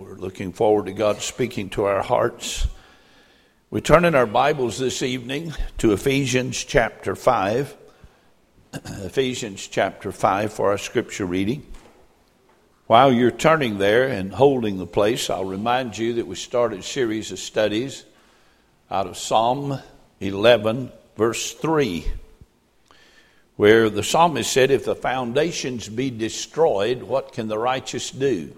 We're looking forward to God speaking to our hearts. We turn in our Bibles this evening to Ephesians chapter 5. Ephesians chapter 5 for our scripture reading. While you're turning there and holding the place, I'll remind you that we started a series of studies out of Psalm 11, verse 3, where the psalmist said, "If the foundations be destroyed, what can the righteous do?"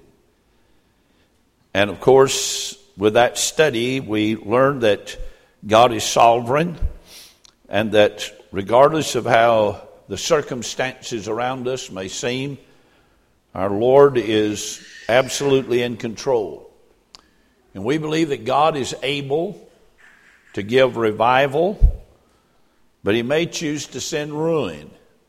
And of course, with that study, we learned that God is sovereign and that regardless of how the circumstances around us may seem, our Lord is absolutely in control. And we believe that God is able to give revival, but He may choose to send ruin.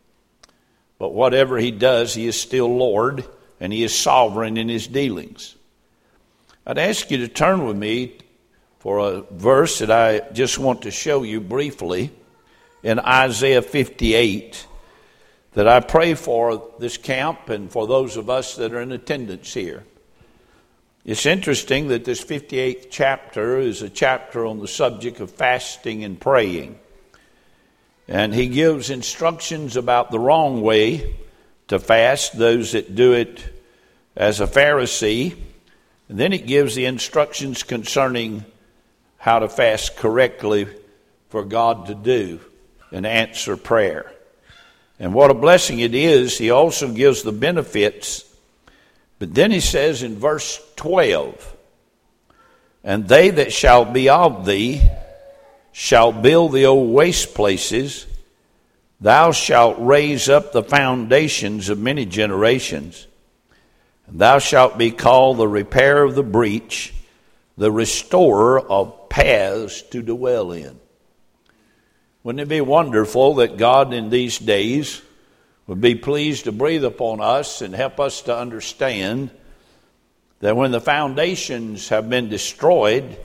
But whatever He does, He is still Lord and He is sovereign in His dealings. I'd ask you to turn with me for a verse that I just want to show you briefly in Isaiah 58 that I pray for this camp and for those of us that are in attendance here. It's interesting that this 58th chapter is a chapter on the subject of fasting and praying. And he gives instructions about the wrong way to fast, those that do it as a Pharisee. And then it gives the instructions concerning how to fast correctly for God to do and answer prayer. And what a blessing it is. He also gives the benefits. But then he says in verse 12, "And they that shall be of thee shall build the old waste places. Thou shalt raise up the foundations of many generations. And thou shalt be called the repairer of the breach, the restorer of paths to dwell in." Wouldn't it be wonderful that God in these days would be pleased to breathe upon us and help us to understand that when the foundations have been destroyed,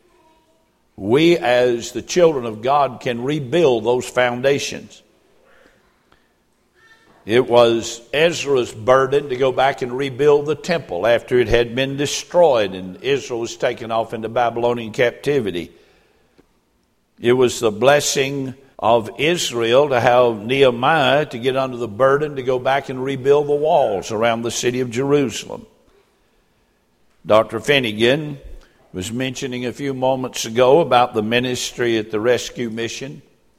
we as the children of God can rebuild those foundations. It was Ezra's burden to go back and rebuild the temple after it had been destroyed and Israel was taken off into Babylonian captivity. It was the blessing of Israel to have Nehemiah to get under the burden to go back and rebuild the walls around the city of Jerusalem. Dr. Finnegan was mentioning a few moments ago about the ministry at the Rescue Mission.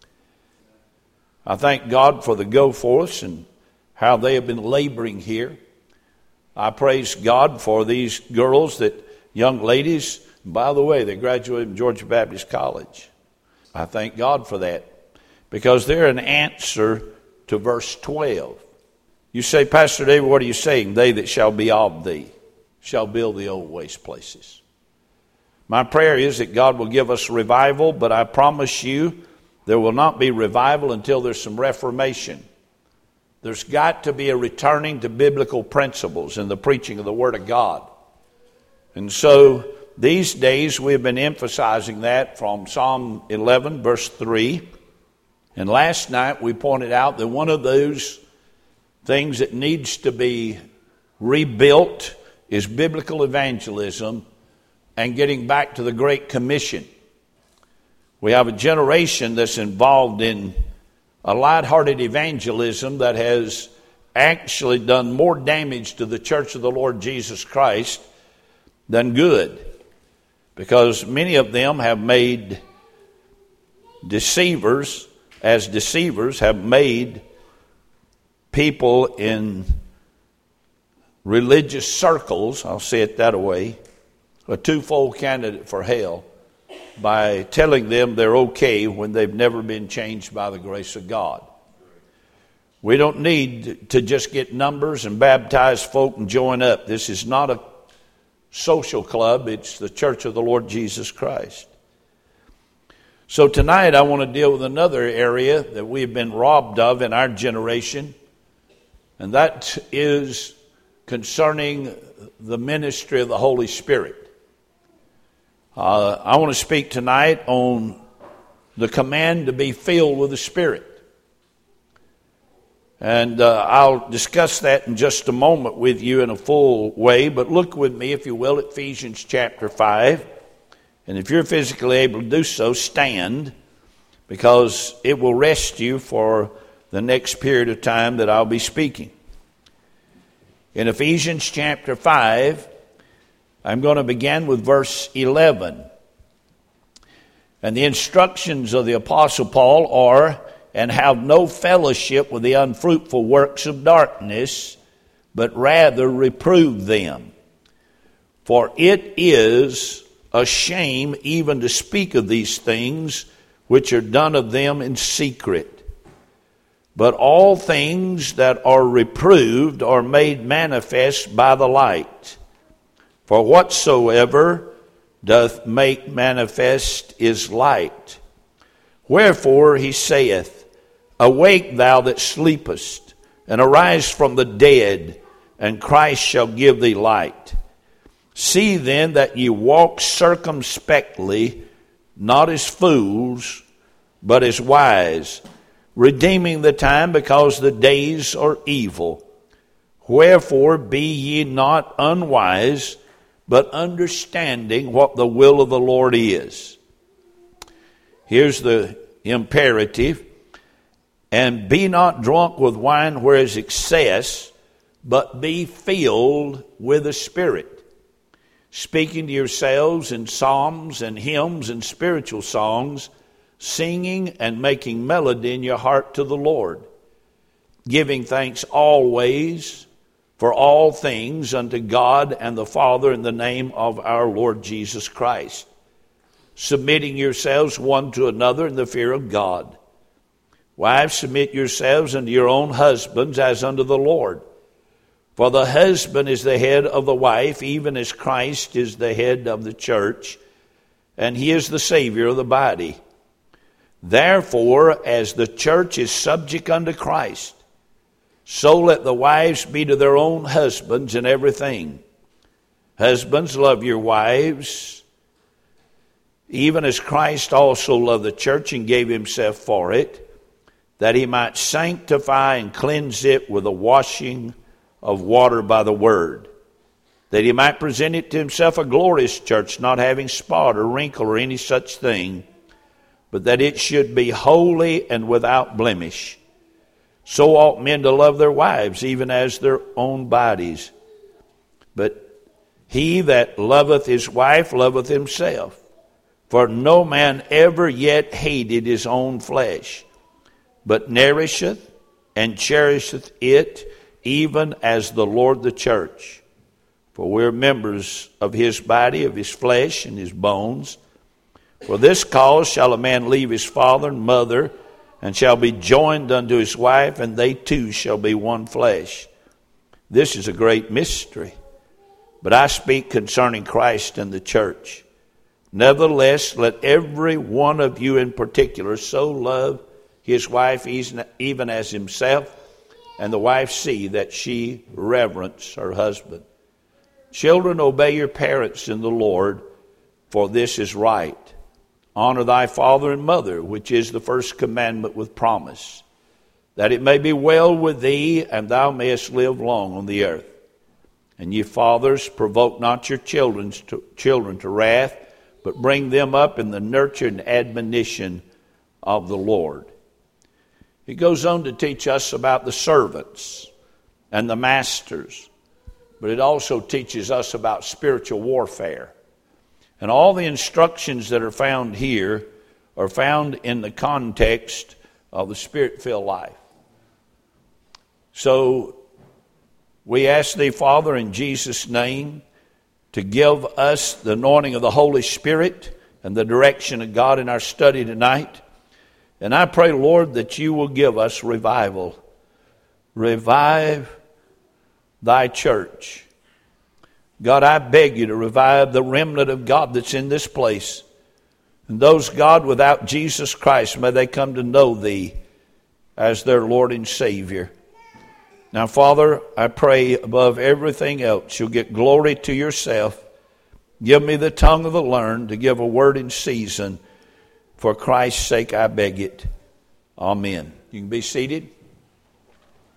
I thank God for the Goforths and how they have been laboring here. I praise God for these girls, young ladies. By the way, they graduated from Georgia Baptist College. I thank God for that because they're an answer to verse 12. You say, "Pastor David, what are you saying? They that shall be of thee shall build the old waste places." My prayer is that God will give us revival, but I promise you there will not be revival until there's some reformation. There's got to be a returning to biblical principles in the preaching of the Word of God. And so these days we have been emphasizing that from Psalm 11, verse 3. And last night we pointed out that one of those things that needs to be rebuilt is biblical evangelism and getting back to the Great Commission. We have a generation that's involved in a lighthearted evangelism that has actually done more damage to the church of the Lord Jesus Christ than good. Because many of them have made deceivers have made people in religious circles, I'll say it that way, a twofold candidate for hell, by telling them they're okay when they've never been changed by the grace of God. We don't need to just get numbers and baptize folk and join up. This is not a social club. It's the church of the Lord Jesus Christ. So tonight I want to deal with another area that we've been robbed of in our generation, and that is concerning the ministry of the Holy Spirit. I want to speak tonight on the command to be filled with the Spirit. And I'll discuss that in just a moment with you in a full way. But look with me, if you will, at Ephesians chapter 5. And if you're physically able to do so, stand, because it will rest you for the next period of time that I'll be speaking. In Ephesians chapter 5, I'm going to begin with verse 11. And the instructions of the Apostle Paul are, and have no fellowship with the unfruitful works of darkness, but rather reprove them. For it is a shame even to speak of these things which are done of them in secret. But all things that are reproved are made manifest by the light. For whatsoever doth make manifest is light. Wherefore he saith, Awake thou that sleepest, and arise from the dead, and Christ shall give thee light. See then that ye walk circumspectly, not as fools, but as wise, redeeming the time, because the days are evil. Wherefore be ye not unwise, but understanding what the will of the Lord is. Here's the imperative. And be not drunk with wine where is excess, but be filled with the Spirit, speaking to yourselves in psalms and hymns and spiritual songs, singing and making melody in your heart to the Lord, giving thanks always for all things unto God and the Father in the name of our Lord Jesus Christ, submitting yourselves one to another in the fear of God. Wives, submit yourselves unto your own husbands as unto the Lord. For the husband is the head of the wife, even as Christ is the head of the church, and he is the Savior of the body. Therefore, as the church is subject unto Christ, so let the wives be to their own husbands in everything. Husbands, love your wives, even as Christ also loved the church and gave himself for it, that he might sanctify and cleanse it with the washing of water by the word, that he might present it to himself a glorious church, not having spot or wrinkle or any such thing, but that it should be holy and without blemish. So ought men to love their wives, even as their own bodies. But he that loveth his wife loveth himself. For no man ever yet hated his own flesh, but nourisheth and cherisheth it, even as the Lord the church. For we are members of his body, of his flesh and his bones. For this cause shall a man leave his father and mother, and shall be joined unto his wife, and they two shall be one flesh. This is a great mystery, but I speak concerning Christ and the church. Nevertheless, let every one of you in particular so love his wife even as himself, and the wife see that she reverence her husband. Children, obey your parents in the Lord, for this is right. Honor thy father and mother, which is the first commandment with promise, that it may be well with thee, and thou mayest live long on the earth. And ye fathers, provoke not your children to wrath, but bring them up in the nurture and admonition of the Lord. He goes on to teach us about the servants and the masters, but it also teaches us about spiritual warfare. And all the instructions that are found here are found in the context of the Spirit-filled life. So we ask thee, Father, in Jesus' name, to give us the anointing of the Holy Spirit and the direction of God in our study tonight. And I pray, Lord, that you will give us revival. Revive thy church. God, I beg you to revive the remnant of God that's in this place. And those, God, without Jesus Christ, may they come to know thee as their Lord and Savior. Now, Father, I pray above everything else, you'll get glory to yourself. Give me the tongue of the learned to give a word in season. For Christ's sake, I beg it. Amen. You can be seated.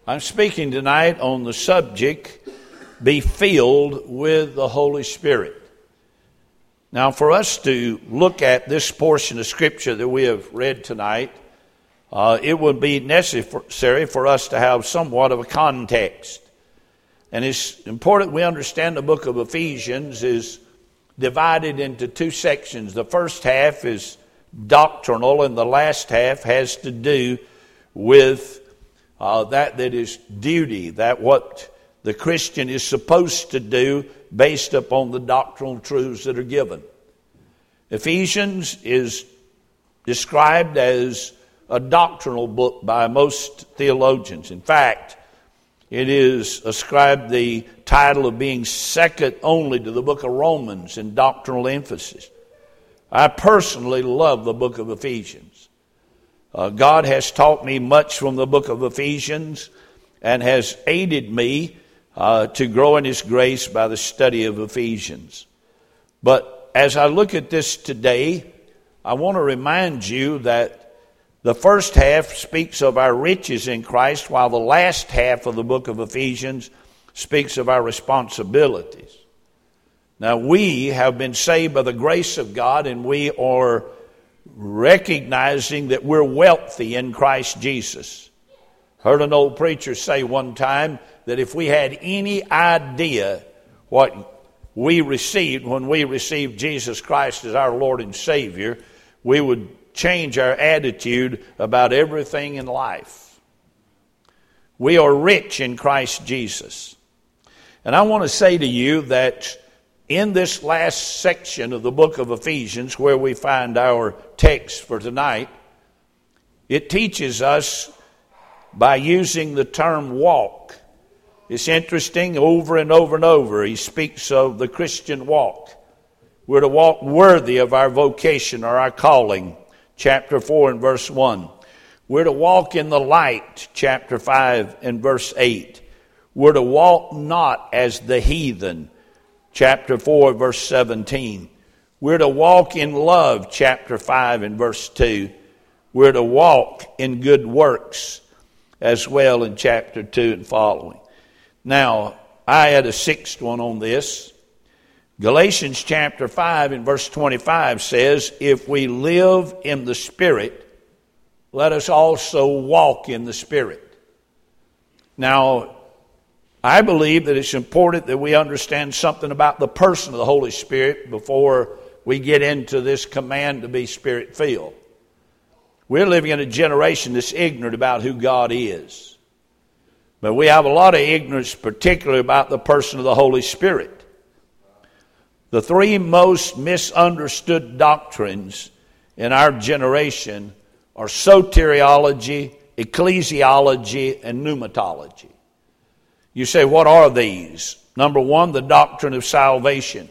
I'm speaking tonight on the subject, be filled with the Holy Spirit. Now, for us to look at this portion of Scripture that we have read tonight, it would be necessary for us to have somewhat of a context. And it's important we understand the book of Ephesians is divided into two sections. The first half is doctrinal, and the last half has to do with that is duty, that what the Christian is supposed to do based upon the doctrinal truths that are given. Ephesians is described as a doctrinal book by most theologians. In fact, it is ascribed the title of being second only to the book of Romans in doctrinal emphasis. I personally love the book of Ephesians. God has taught me much from the book of Ephesians and has aided me to grow in His grace by the study of Ephesians. But as I look at this today, I want to remind you that the first half speaks of our riches in Christ, while the last half of the book of Ephesians speaks of our responsibilities. Now, we have been saved by the grace of God, and we are recognizing that we're wealthy in Christ Jesus. Heard an old preacher say one time that if we had any idea what we received when we received Jesus Christ as our Lord and Savior, we would change our attitude about everything in life. We are rich in Christ Jesus. And I want to say to you that in this last section of the book of Ephesians, where we find our text for tonight, it teaches us by using the term walk. It's interesting, over and over and over, he speaks of the Christian walk. We're to walk worthy of our vocation or our calling, chapter 4 and verse 1. We're to walk in the light, chapter 5 and verse 8. We're to walk not as the heathen, chapter 4, verse 17. We're to walk in love, chapter 5 and verse 2. We're to walk in good works as well in chapter 2 and following. Now, I had a sixth one on this. Galatians chapter 5 and verse 25 says, if we live in the Spirit, let us also walk in the Spirit. Now, I believe that it's important that we understand something about the person of the Holy Spirit before we get into this command to be Spirit-filled. We're living in a generation that's ignorant about who God is. But we have a lot of ignorance, particularly about the person of the Holy Spirit. The three most misunderstood doctrines in our generation are soteriology, ecclesiology, and pneumatology. You say, what are these? Number one, the doctrine of salvation.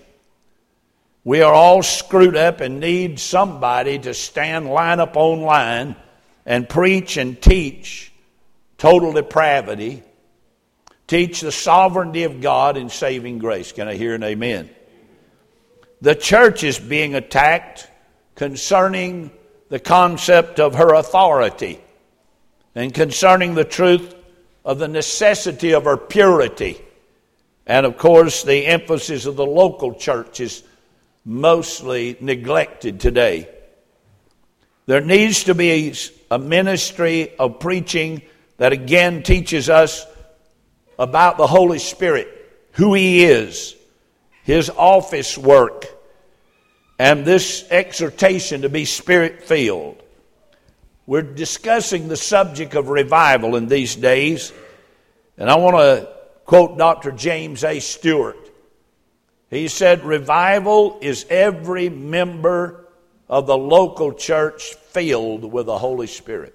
We are all screwed up and need somebody to stand line upon line and preach and teach total depravity, teach the sovereignty of God in saving grace. Can I hear an amen? The church is being attacked concerning the concept of her authority and concerning the truth of the necessity of her purity. And of course, the emphasis of the local church is mostly neglected today. There needs to be a ministry of preaching that again teaches us about the Holy Spirit, who He is, His office work, and this exhortation to be Spirit-filled. We're discussing the subject of revival in these days, and I want to quote Dr. James A. Stewart. He said, revival is every member of the local church filled with the Holy Spirit.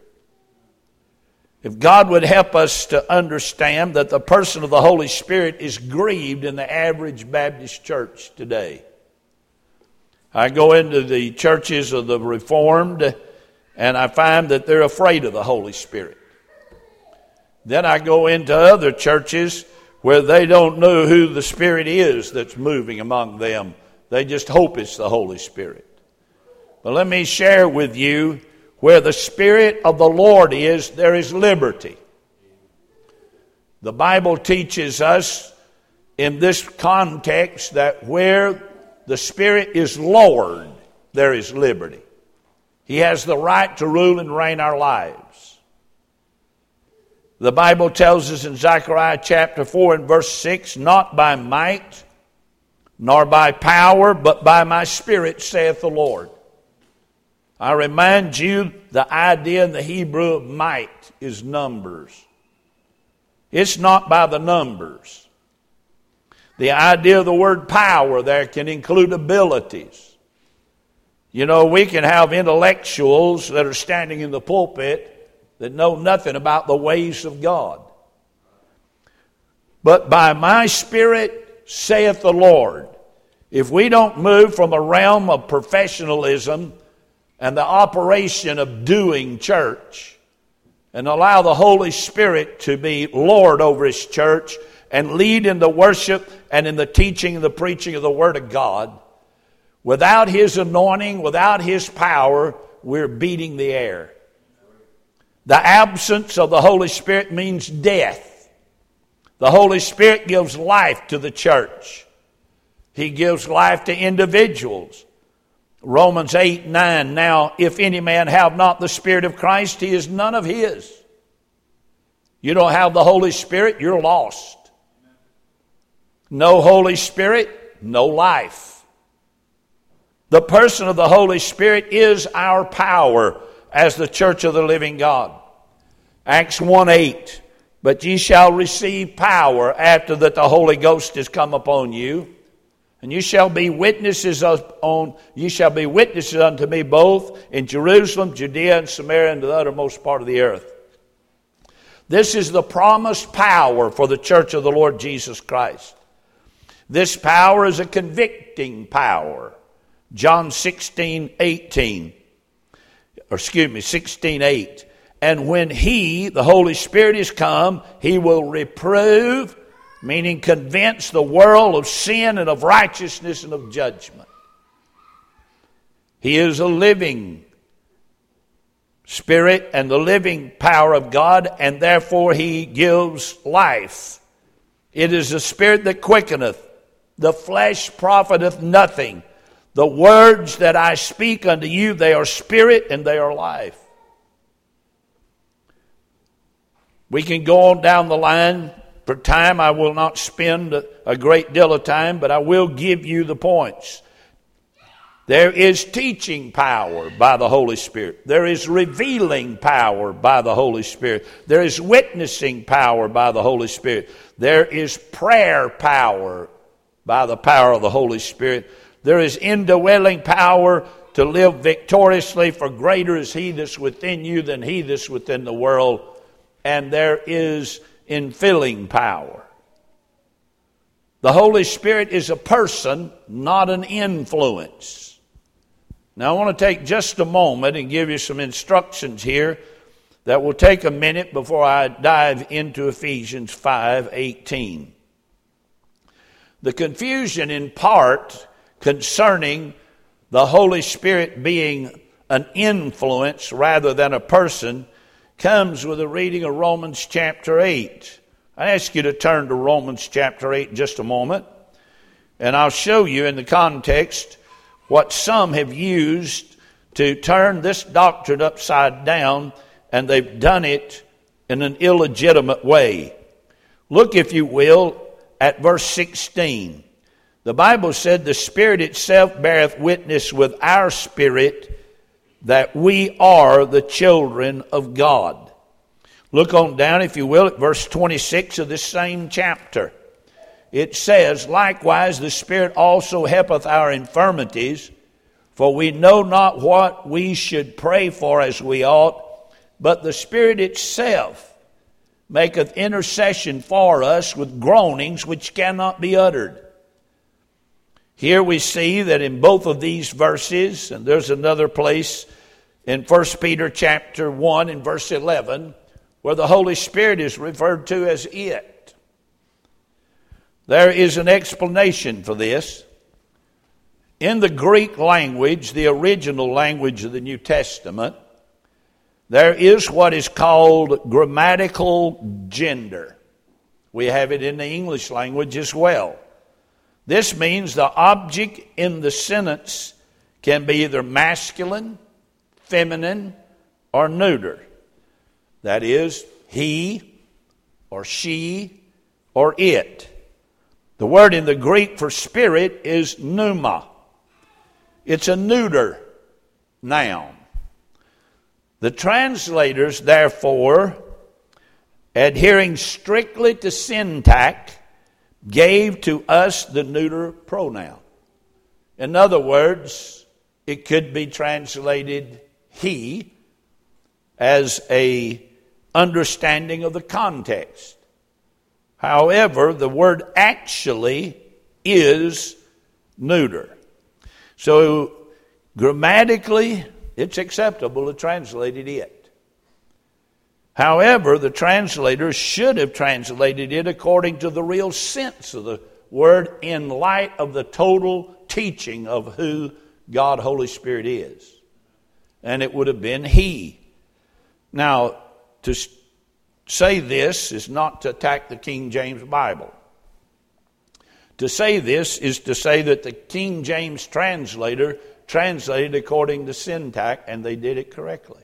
If God would help us to understand that the person of the Holy Spirit is grieved in the average Baptist church today. I go into the churches of the Reformed and I find that they're afraid of the Holy Spirit. Then I go into other churches where they don't know who the Spirit is that's moving among them. They just hope it's the Holy Spirit. But let me share with you, where the Spirit of the Lord is, there is liberty. The Bible teaches us in this context that where the Spirit is Lord, there is liberty. He has the right to rule and reign our lives. The Bible tells us in Zechariah chapter 4 and verse 6, not by might, nor by power, but by my Spirit, saith the Lord. I remind you, the idea in the Hebrew of might is numbers. It's not by the numbers. The idea of the word power there can include abilities. You know, we can have intellectuals that are standing in the pulpit that know nothing about the ways of God. But by my Spirit, saith the Lord. If we don't move from a realm of professionalism and the operation of doing church and allow the Holy Spirit to be Lord over His church and lead in the worship and in the teaching and the preaching of the Word of God, without His anointing, without His power, we're beating the air. The absence of the Holy Spirit means death. The Holy Spirit gives life to the church. He gives life to individuals. Romans 8:9, now if any man have not the Spirit of Christ, he is none of His. You don't have the Holy Spirit, you're lost. No Holy Spirit, no life. The person of the Holy Spirit is our power as the church of the living God. Acts 1:8, but ye shall receive power after that the Holy Ghost is come upon you, and you shall be witnesses unto me both in Jerusalem, Judea, and Samaria, and to the uttermost part of the earth. This is the promised power for the church of the Lord Jesus Christ. This power is a convicting power. John 16:8. And when He, the Holy Spirit, is come, He will reprove, meaning convince the world of sin and of righteousness and of judgment. He is a living Spirit and the living power of God, and therefore He gives life. It is the Spirit that quickeneth. The flesh profiteth nothing. The words that I speak unto you, they are spirit and they are life. We can go on down the line. For time, I will not spend a great deal of time, but I will give you the points. There is teaching power by the Holy Spirit. There is revealing power by the Holy Spirit. There is witnessing power by the Holy Spirit. There is prayer power by the power of the Holy Spirit. There is indwelling power to live victoriously, for greater is He that's within you than he that's within the world. And there is infilling power. The Holy Spirit is a person, not an influence. Now I want to take just a moment and give you some instructions here that will take a minute before I dive into Ephesians 5:18. The confusion in part concerning the Holy Spirit being an influence rather than a person comes with a reading of Romans chapter 8. I ask you to turn to Romans chapter 8 in just a moment, and I'll show you in the context what some have used to turn this doctrine upside down, and they've done it in an illegitimate way. Look, if you will, at verse 16. The Bible said, the Spirit itself beareth witness with our spirit that we are the children of God. Look on down, if you will, at verse 26 of this same chapter. It says, likewise the Spirit also helpeth our infirmities, for we know not what we should pray for as we ought, but the Spirit itself maketh intercession for us with groanings which cannot be uttered. Here we see that in both of these verses, and there's another place in 1 Peter chapter 1 and verse 11, where the Holy Spirit is referred to as it. There is an explanation for this. In the Greek language, the original language of the New Testament, there is what is called grammatical gender. We have it in the English language as well. This means the object in the sentence can be either masculine, feminine, or neuter. That is, he, or she, or it. The word in the Greek for spirit is pneuma. It's a neuter noun. The translators, therefore, adhering strictly to syntax, gave to us the neuter pronoun. In other words, it could be translated he as a understanding of the context. However, the word actually is neuter. So grammatically, it's acceptable to translate it. However, the translators should have translated it according to the real sense of the word in light of the total teaching of who God, Holy Spirit is. And it would have been he. Now, to say this is not to attack the King James Bible. To say this is to say that the King James translator translated according to syntax, and they did it correctly.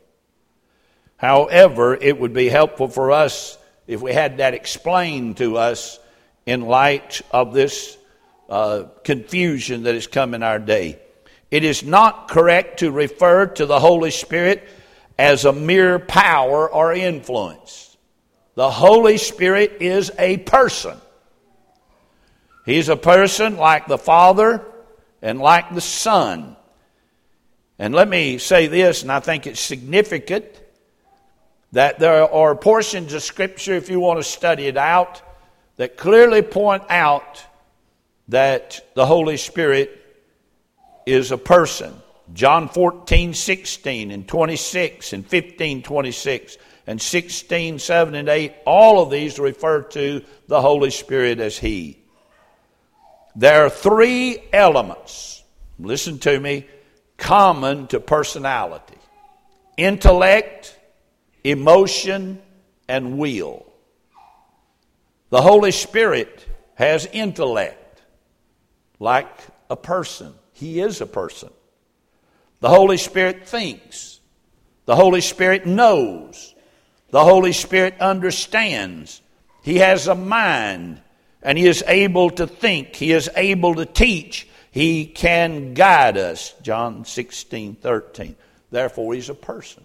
However, it would be helpful for us if we had that explained to us in light of this confusion that has come in our day. It is not correct to refer to the Holy Spirit as a mere power or influence. The Holy Spirit is a person. He's a person like the Father and like the Son. And let me say this, and I think it's significant, that there are portions of Scripture, if you want to study it out, that clearly point out that the Holy Spirit is a person. John 14:16 and 26 and 15:26 and 16:7 and 8, all of these refer to the Holy Spirit as He. There are three elements, listen to me, common to personality: intellect, emotion, and will. The Holy Spirit has intellect like a person. He is a person. The Holy Spirit thinks. The Holy Spirit knows. The Holy Spirit understands. He has a mind, and He is able to think. He is able to teach. He can guide us. John 16:13. Therefore, He's a person.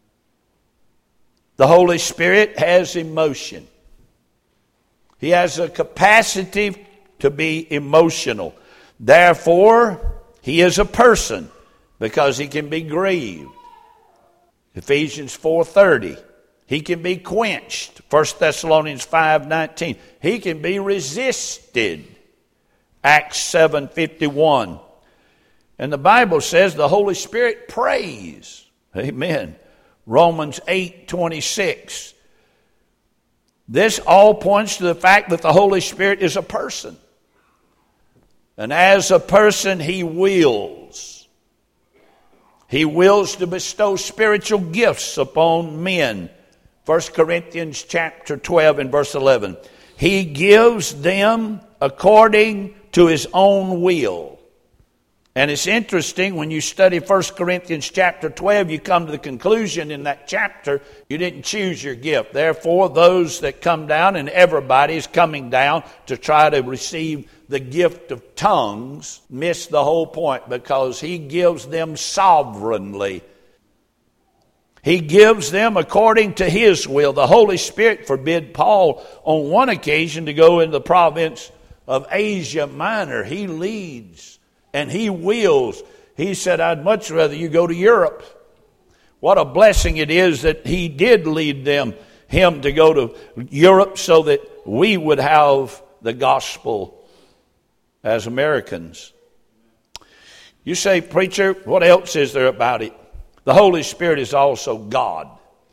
The Holy Spirit has emotion. He has a capacity to be emotional. Therefore, He is a person because He can be grieved. Ephesians 4:30. He can be quenched. 1 Thessalonians 5:19. He can be resisted. Acts 7:51. And the Bible says the Holy Spirit prays. Amen. Romans 8:26. This all points to the fact that the Holy Spirit is a person. And as a person, He wills. He wills to bestow spiritual gifts upon men. 1 Corinthians chapter 12 and verse 11. He gives them according to His own will. And it's interesting, when you study 1 Corinthians chapter 12, you come to the conclusion in that chapter, you didn't choose your gift. Therefore, those that come down, and everybody is coming down to try to receive the gift of tongues, miss the whole point, because He gives them sovereignly. He gives them according to His will. The Holy Spirit forbid Paul on one occasion to go in the province of Asia Minor. He leads. And He wills. He said, I'd much rather you go to Europe. What a blessing it is that He did lead him to go to Europe so that we would have the gospel as Americans. You say, preacher, what else is there about it? The Holy Spirit is also God.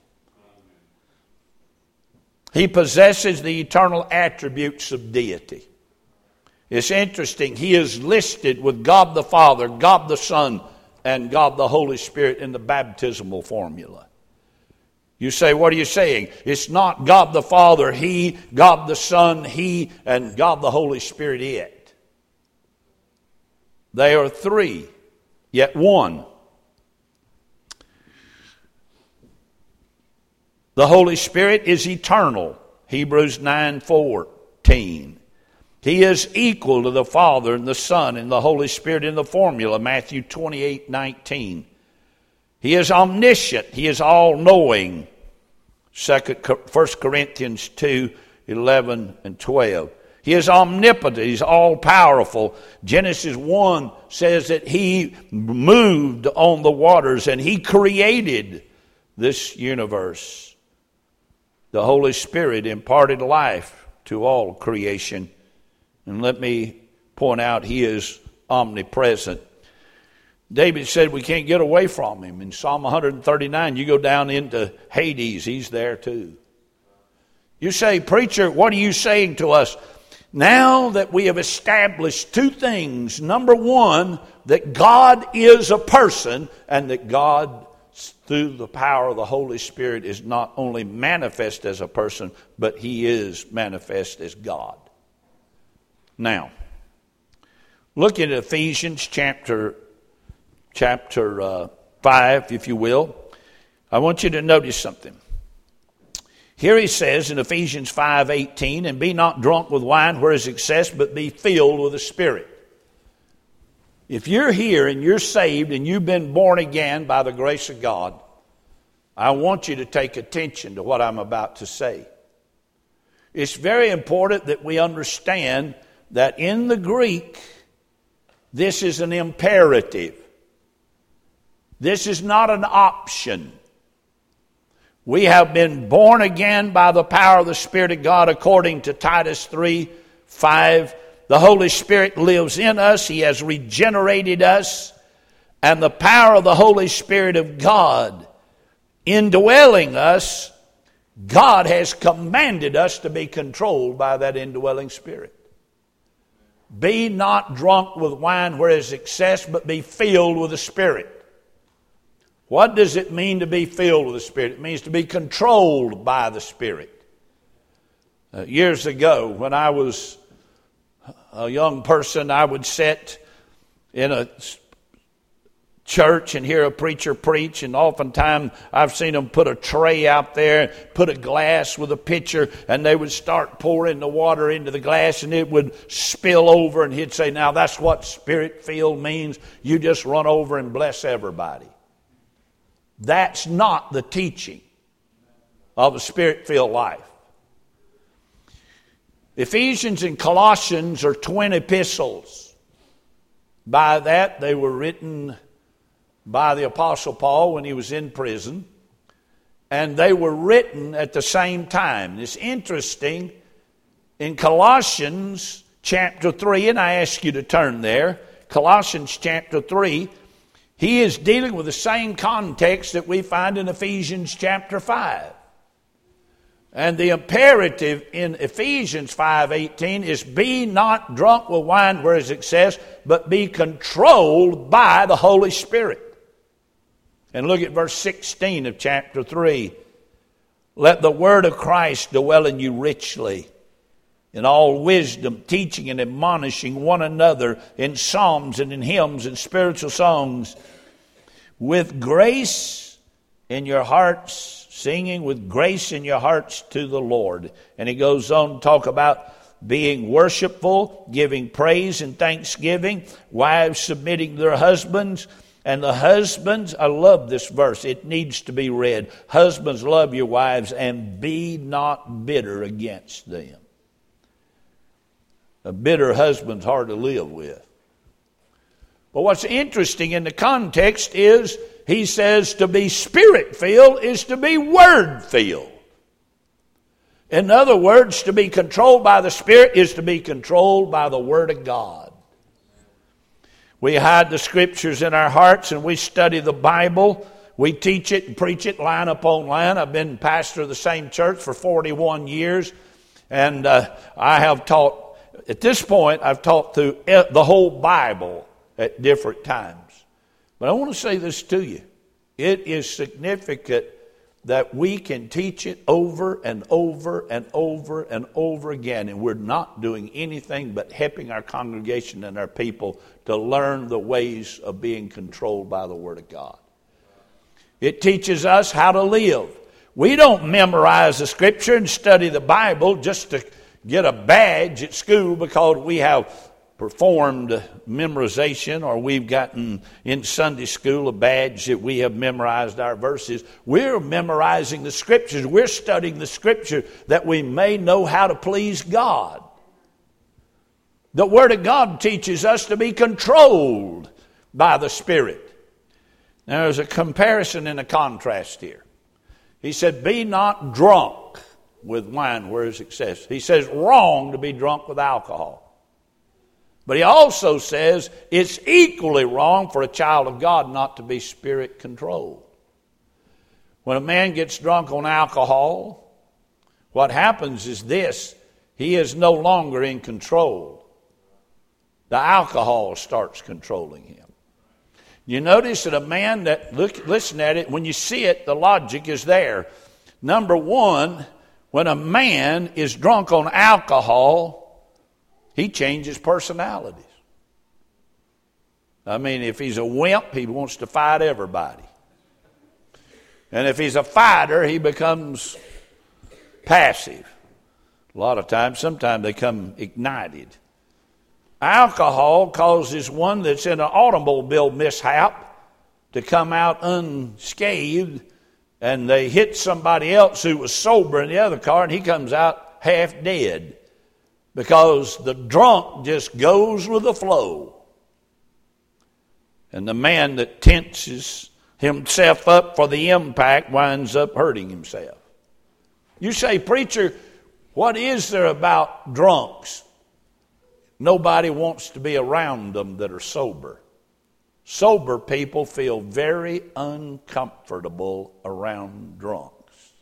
He possesses the eternal attributes of deity. It's interesting, He is listed with God the Father, God the Son, and God the Holy Spirit in the baptismal formula. You say, what are you saying? It's not God the Father, He, God the Son, He, and God the Holy Spirit, it. They are three, yet one. The Holy Spirit is eternal. Hebrews 9:14. He is equal to the Father and the Son and the Holy Spirit in the formula, Matthew 28:19. He is omniscient. He is all-knowing, 1 Corinthians 2:11 and 12. He is omnipotent. He's all-powerful. Genesis 1 says that He moved on the waters and He created this universe. The Holy Spirit imparted life to all creation. And let me point out, He is omnipresent. David said we can't get away from Him. In Psalm 139, you go down into Hades, He's there too. You say, preacher, what are you saying to us? Now that we have established two things. Number one, that God is a person, and that God, through the power of the Holy Spirit, is not only manifest as a person, but He is manifest as God. Now, look at Ephesians chapter 5, if you will. I want you to notice something. Here he says in Ephesians 5:18, and be not drunk with wine where is excess, but be filled with the Spirit. If you're here and you're saved and you've been born again by the grace of God, I want you to take attention to what I'm about to say. It's very important that we understand that in the Greek, this is an imperative. This is not an option. We have been born again by the power of the Spirit of God according to Titus 3:5. The Holy Spirit lives in us. He has regenerated us. And the power of the Holy Spirit of God indwelling us, God has commanded us to be controlled by that indwelling Spirit. Be not drunk with wine where is excess, but be filled with the Spirit. What does it mean to be filled with the Spirit? It means to be controlled by the Spirit. Years ago, when I was a young person, I would sit in a church and hear a preacher preach, and oftentimes I've seen them put a tray out there, put a glass with a pitcher, and they would start pouring the water into the glass, and it would spill over, and he'd say, now that's what Spirit-filled means. You just run over and bless everybody. That's not the teaching of a Spirit-filled life. Ephesians and Colossians are twin epistles. By that, they were written by the Apostle Paul when he was in prison. And they were written at the same time. It's interesting, in Colossians chapter 3, and I ask you to turn there, Colossians chapter 3, he is dealing with the same context that we find in Ephesians chapter 5. And the imperative in Ephesians 5:18 is be not drunk with wine where is excess, but be controlled by the Holy Spirit. And look at verse 16 of chapter 3. Let the word of Christ dwell in you richly, in all wisdom, teaching and admonishing one another in psalms and in hymns and spiritual songs, with grace in your hearts, singing with grace in your hearts to the Lord. And he goes on to talk about being worshipful, giving praise and thanksgiving, wives submitting to their husbands. And the husbands, I love this verse, it needs to be read. Husbands, love your wives and be not bitter against them. A bitter husband's hard to live with. But what's interesting in the context is he says to be Spirit-filled is to be Word-filled. In other words, to be controlled by the Spirit is to be controlled by the Word of God. We hide the Scriptures in our hearts and we study the Bible. We teach it and preach it line upon line. I've been pastor of the same church for 41 years. And I have taught, at this point, I've taught through the whole Bible at different times. But I want to say this to you. It is significant that we can teach it over and over and over and over again, and we're not doing anything but helping our congregation and our people to learn the ways of being controlled by the Word of God. It teaches us how to live. We don't memorize the Scripture and study the Bible just to get a badge at school because we have performed memorization, or we've gotten in Sunday school a badge that we have memorized our verses. We're memorizing the Scriptures. We're studying the Scripture that we may know how to please God. The Word of God teaches us to be controlled by the Spirit. Now, there's a comparison and a contrast here. He said, be not drunk with wine where it's excess. He says, wrong to be drunk with alcohol. But he also says it's equally wrong for a child of God not to be Spirit controlled. When a man gets drunk on alcohol, what happens is this: he is no longer in control. The alcohol starts controlling him. You notice that a man that, listen at it, when you see it, the logic is there. Number one, when a man is drunk on alcohol, he changes personalities. I mean, if he's a wimp, he wants to fight everybody. And if he's a fighter, he becomes passive. A lot of times, sometimes they come ignited. Alcohol causes one that's in an automobile mishap to come out unscathed, and they hit somebody else who was sober in the other car, and he comes out half dead. Because the drunk just goes with the flow. And the man that tenses himself up for the impact winds up hurting himself. You say, preacher, what is there about drunks? Nobody wants to be around them that are sober. Sober people feel very uncomfortable around drunks.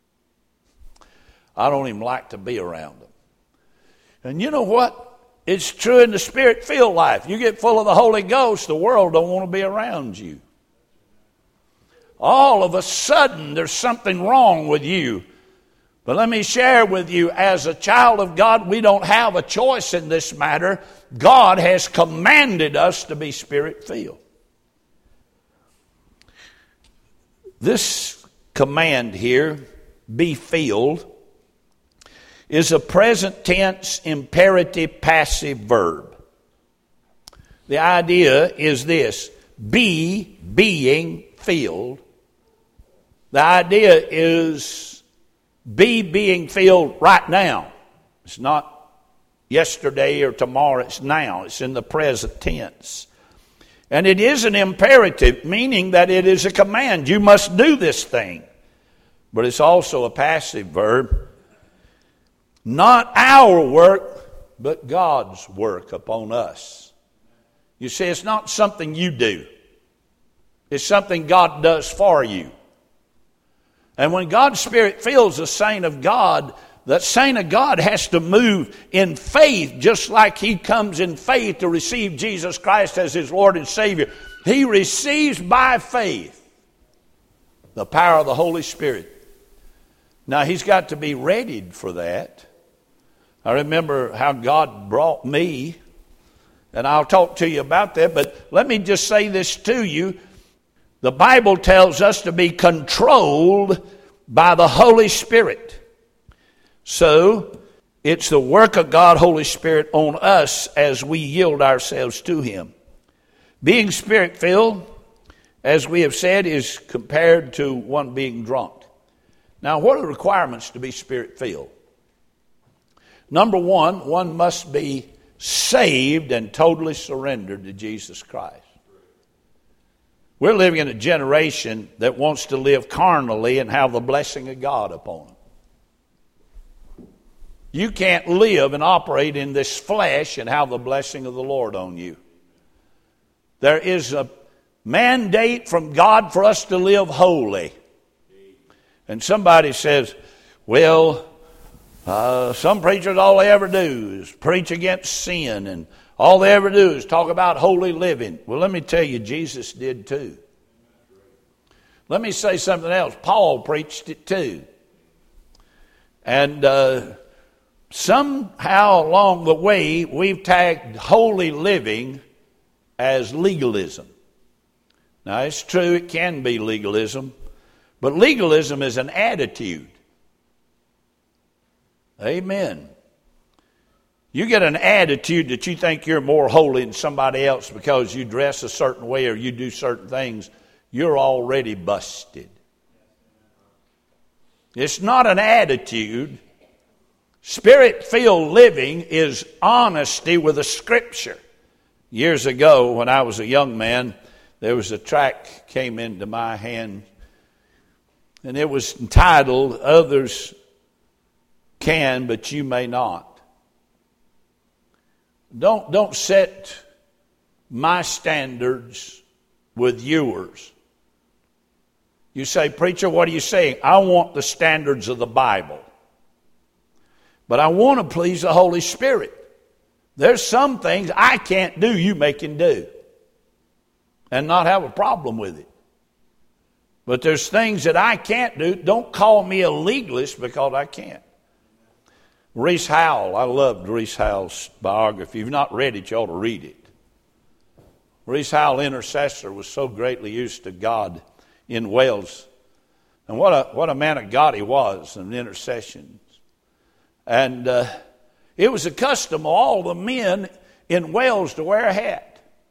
I don't even like to be around them. And you know what? It's true in the Spirit-filled life. You get full of the Holy Ghost, the world don't want to be around you. All of a sudden, there's something wrong with you. But let me share with you, as a child of God, we don't have a choice in this matter. God has commanded us to be Spirit-filled. This command here, be filled, is a present tense imperative passive verb. The idea is this: be being filled. The idea is be being filled right now. It's not yesterday or tomorrow, it's now. It's in the present tense. And it is an imperative, meaning that it is a command. You must do this thing. But it's also a passive verb. Not our work, but God's work upon us. You see, it's not something you do. It's something God does for you. And when God's Spirit fills a saint of God, that saint of God has to move in faith, just like he comes in faith to receive Jesus Christ as his Lord and Savior. He receives by faith the power of the Holy Spirit. Now, he's got to be readied for that. I remember how God brought me, and I'll talk to you about that, but let me just say this to you. The Bible tells us to be controlled by the Holy Spirit. So, it's the work of God, Holy Spirit, on us as we yield ourselves to Him. Being Spirit-filled, as we have said, is compared to one being drunk. Now, what are the requirements to be Spirit-filled? Number one must be saved and totally surrendered to Jesus Christ. We're living in a generation that wants to live carnally and have the blessing of God upon them. You can't live and operate in this flesh and have the blessing of the Lord on you. There is a mandate from God for us to live holy. And somebody says, well, some preachers, all they ever do is preach against sin, and all they ever do is talk about holy living. Well, let me tell you, Jesus did too. Let me say something else. Paul preached it too. And somehow along the way, we've tagged holy living as legalism. Now, it's true, it can be legalism, but legalism is an attitude. Amen. You get an attitude that you think you're more holy than somebody else because you dress a certain way or you do certain things, you're already busted. It's not an attitude. Spirit-filled living is honesty with the Scripture. Years ago, when I was a young man, there was a tract came into my hand, and it was entitled, "Others Can, But You May Not." Don't set my standards with yours. You say, "Preacher, what are you saying?" I want the standards of the Bible. But I want to please the Holy Spirit. There's some things I can't do, you can do. And not have a problem with it. But there's things that I can't do. Don't call me a legalist because I can't. Reese Howell, I loved Reese Howell's biography. If you've not read it, you ought to read it. Reese Howell, intercessor, was so greatly used to God in Wales. And what a man of God he was in intercession. And it was a custom of all the men in Wales to wear a hat.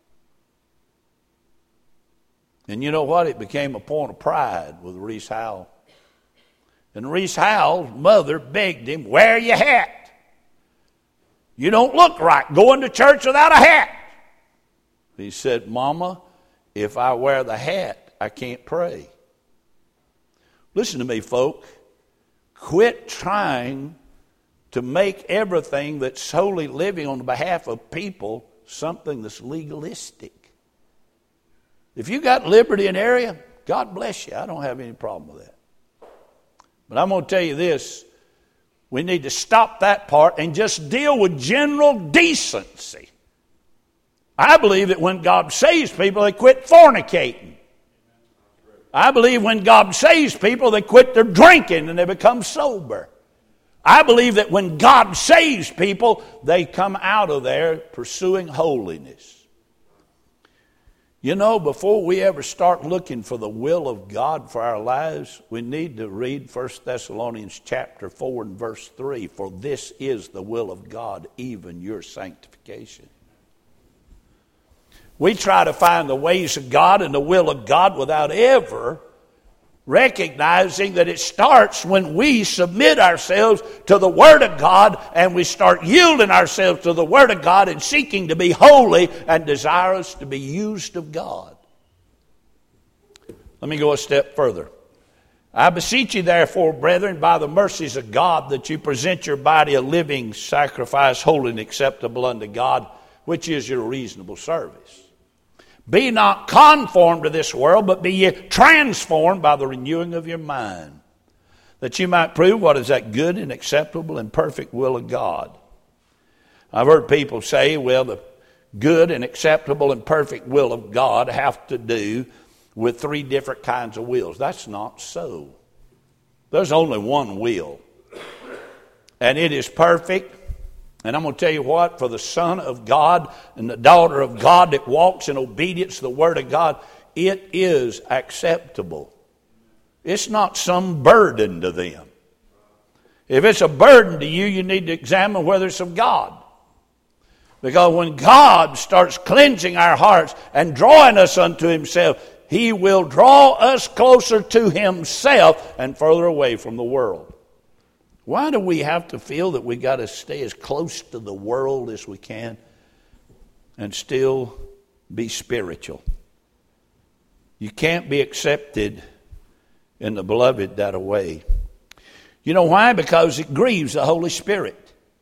And you know what? It became a point of pride with Reese Howell. And Reese Howell's mother begged him, "Wear your hat. You don't look right going to church without a hat." He said, "Mama, if I wear the hat, I can't pray." Listen to me, folk. Quit trying to make everything that's solely living on behalf of people something that's legalistic. If you got liberty in an area, God bless you. I don't have any problem with that. But I'm going to tell you this. We need to stop that part and just deal with general decency. I believe that when God saves people, they quit fornicating. I believe when God saves people, they quit their drinking and they become sober. I believe that when God saves people, they come out of there pursuing holiness. You know, before we ever start looking for the will of God for our lives, we need to read 1 Thessalonians chapter 4 and verse 3. "For this is the will of God, even your sanctification." We try to find the ways of God and the will of God without ever recognizing that it starts when we submit ourselves to the Word of God and we start yielding ourselves to the Word of God and seeking to be holy and desirous to be used of God. Let me go a step further. "I beseech you, therefore, brethren, by the mercies of God, that you present your body a living sacrifice, holy and acceptable unto God, which is your reasonable service. Be not conformed to this world, but be ye transformed by the renewing of your mind, that you might prove what is that good and acceptable and perfect will of God." I've heard people say, well, the good and acceptable and perfect will of God have to do with 3 different kinds of wills. That's not so. There's only one will, and it is perfect. And I'm going to tell you what, for the Son of God and the daughter of God that walks in obedience to the Word of God, it is acceptable. It's not some burden to them. If it's a burden to you, you need to examine whether it's of God. Because when God starts cleansing our hearts and drawing us unto Himself, He will draw us closer to Himself and further away from the world. Why do we have to feel that we got to stay as close to the world as we can and still be spiritual? You can't be accepted in the beloved that way. You know why? Because it grieves the Holy Spirit.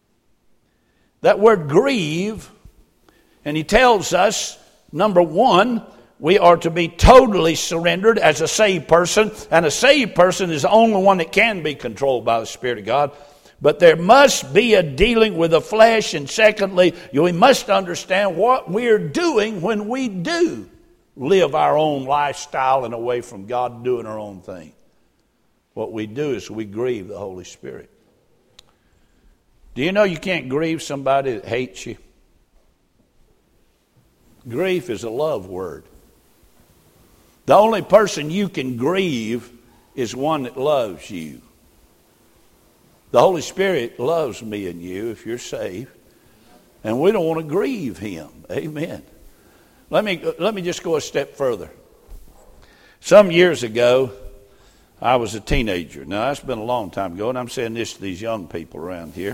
That word grieve, and he tells us, number one, we are to be totally surrendered as a saved person. And a saved person is the only one that can be controlled by the Spirit of God. But there must be a dealing with the flesh. And secondly, we must understand what we're doing when we do live our own lifestyle and away from God doing our own thing. What we do is we grieve the Holy Spirit. Do you know you can't grieve somebody that hates you? Grief is a love word. The only person you can grieve is one that loves you. The Holy Spirit loves me and you if you're saved. And we don't want to grieve Him. Amen. Let me just go a step further. Some years ago, I was a teenager. Now, that's been a long time ago, and I'm saying this to these young people around here.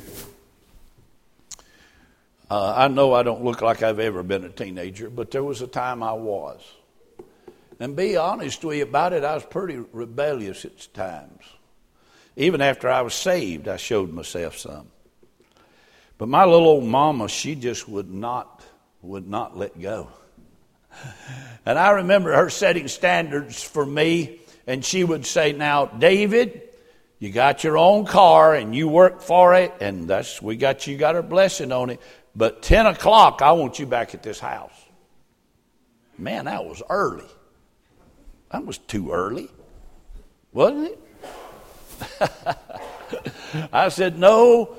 I know I don't look like I've ever been a teenager, but there was a time I was. And be honest with you about it, I was pretty rebellious at times. Even after I was saved, I showed myself some. But my little old mama, she just would not let go. And I remember her setting standards for me, and she would say, now, David, you got your own car, and you work for it, and you got her blessing on it, but 10 o'clock, I want you back at this house. Man, that was early. That was too early, wasn't it? I said no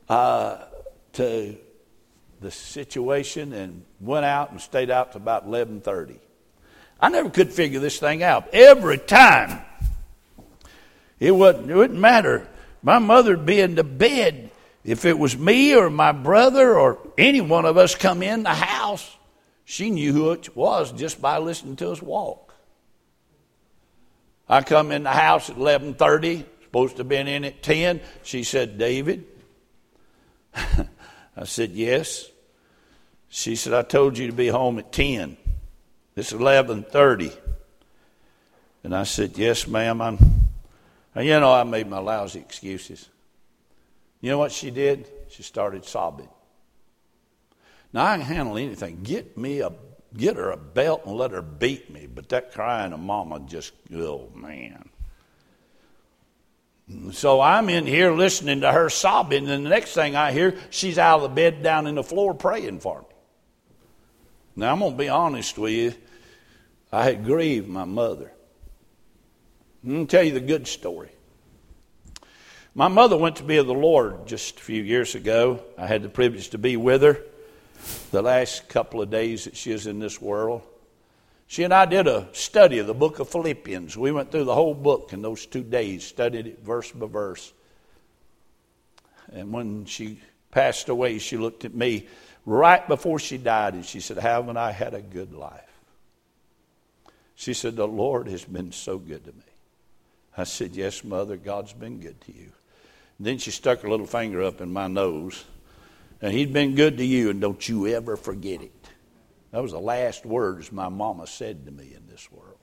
to the situation and went out and stayed out to about 11:30. I never could figure this thing out. Every time, it wouldn't matter. My mother would be in the bed. If it was me or my brother or any one of us come in the house, she knew who it was just by listening to us walk. I come in the house at 11:30, supposed to have been in at 10. She said, David? I said, yes. She said, I told you to be home at 10. It's 11:30. And I said, yes, ma'am. I made my lousy excuses. You know what she did? She started sobbing. Now, I can handle anything. Get her a belt and let her beat me. But that crying of mama just, oh, man. So I'm in here listening to her sobbing, and the next thing I hear, she's out of the bed down in the floor praying for me. Now, I'm going to be honest with you. I had grieved my mother. I'm going to tell you the good story. My mother went to be with the Lord just a few years ago. I had the privilege to be with her the last couple of days that she was in this world. She and I did a study of the book of Philippians. We went through the whole book in those 2 days, studied it verse by verse. And when she passed away, she looked at me right before she died and she said, haven't I had a good life? She said, the Lord has been so good to me. I said, yes, Mother, God's been good to you. And then she stuck her little finger up in my nose. And He's been good to you, and don't you ever forget it. That was the last words my mama said to me in this world.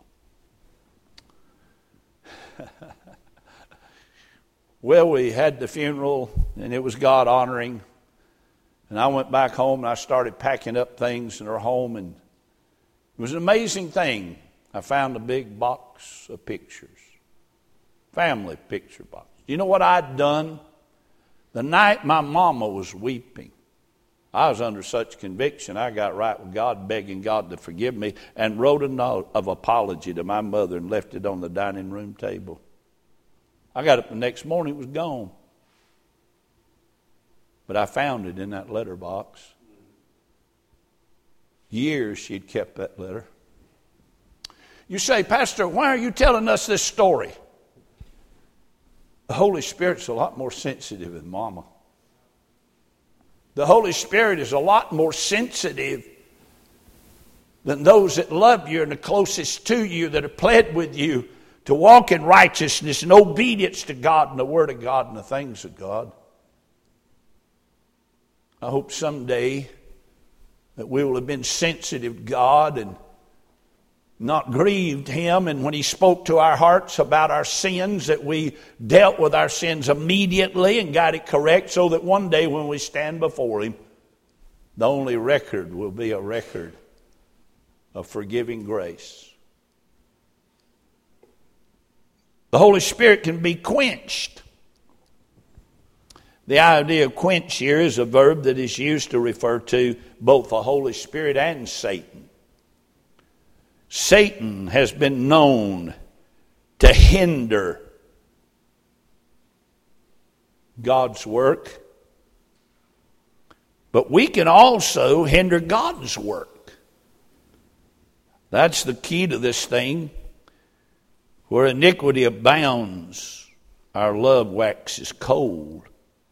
Well, we had the funeral, and it was God-honoring. And I went back home, and I started packing up things in her home. And it was an amazing thing. I found a big box of pictures. Family picture box. You know what I'd done? The night my mama was weeping, I was under such conviction, I got right with God, begging God to forgive me, and wrote a note of apology to my mother and left it on the dining room table. I got up the next morning, it was gone. But I found it in that letter box. Years she'd kept that letter. You say, Pastor, why are you telling us this story? The Holy Spirit's a lot more sensitive than Mama. The Holy Spirit is a lot more sensitive than those that love you and the closest to you, that have pled with you to walk in righteousness and obedience to God and the Word of God and the things of God. I hope someday that we will have been sensitive to God and not grieved Him, and when He spoke to our hearts about our sins, that we dealt with our sins immediately and got it correct, so that one day when we stand before Him, the only record will be a record of forgiving grace. The Holy Spirit can be quenched. The idea of quench here is a verb that is used to refer to both the Holy Spirit and Satan. Satan has been known to hinder God's work, but we can also hinder God's work. That's the key to this thing. Where iniquity abounds, our love waxes cold.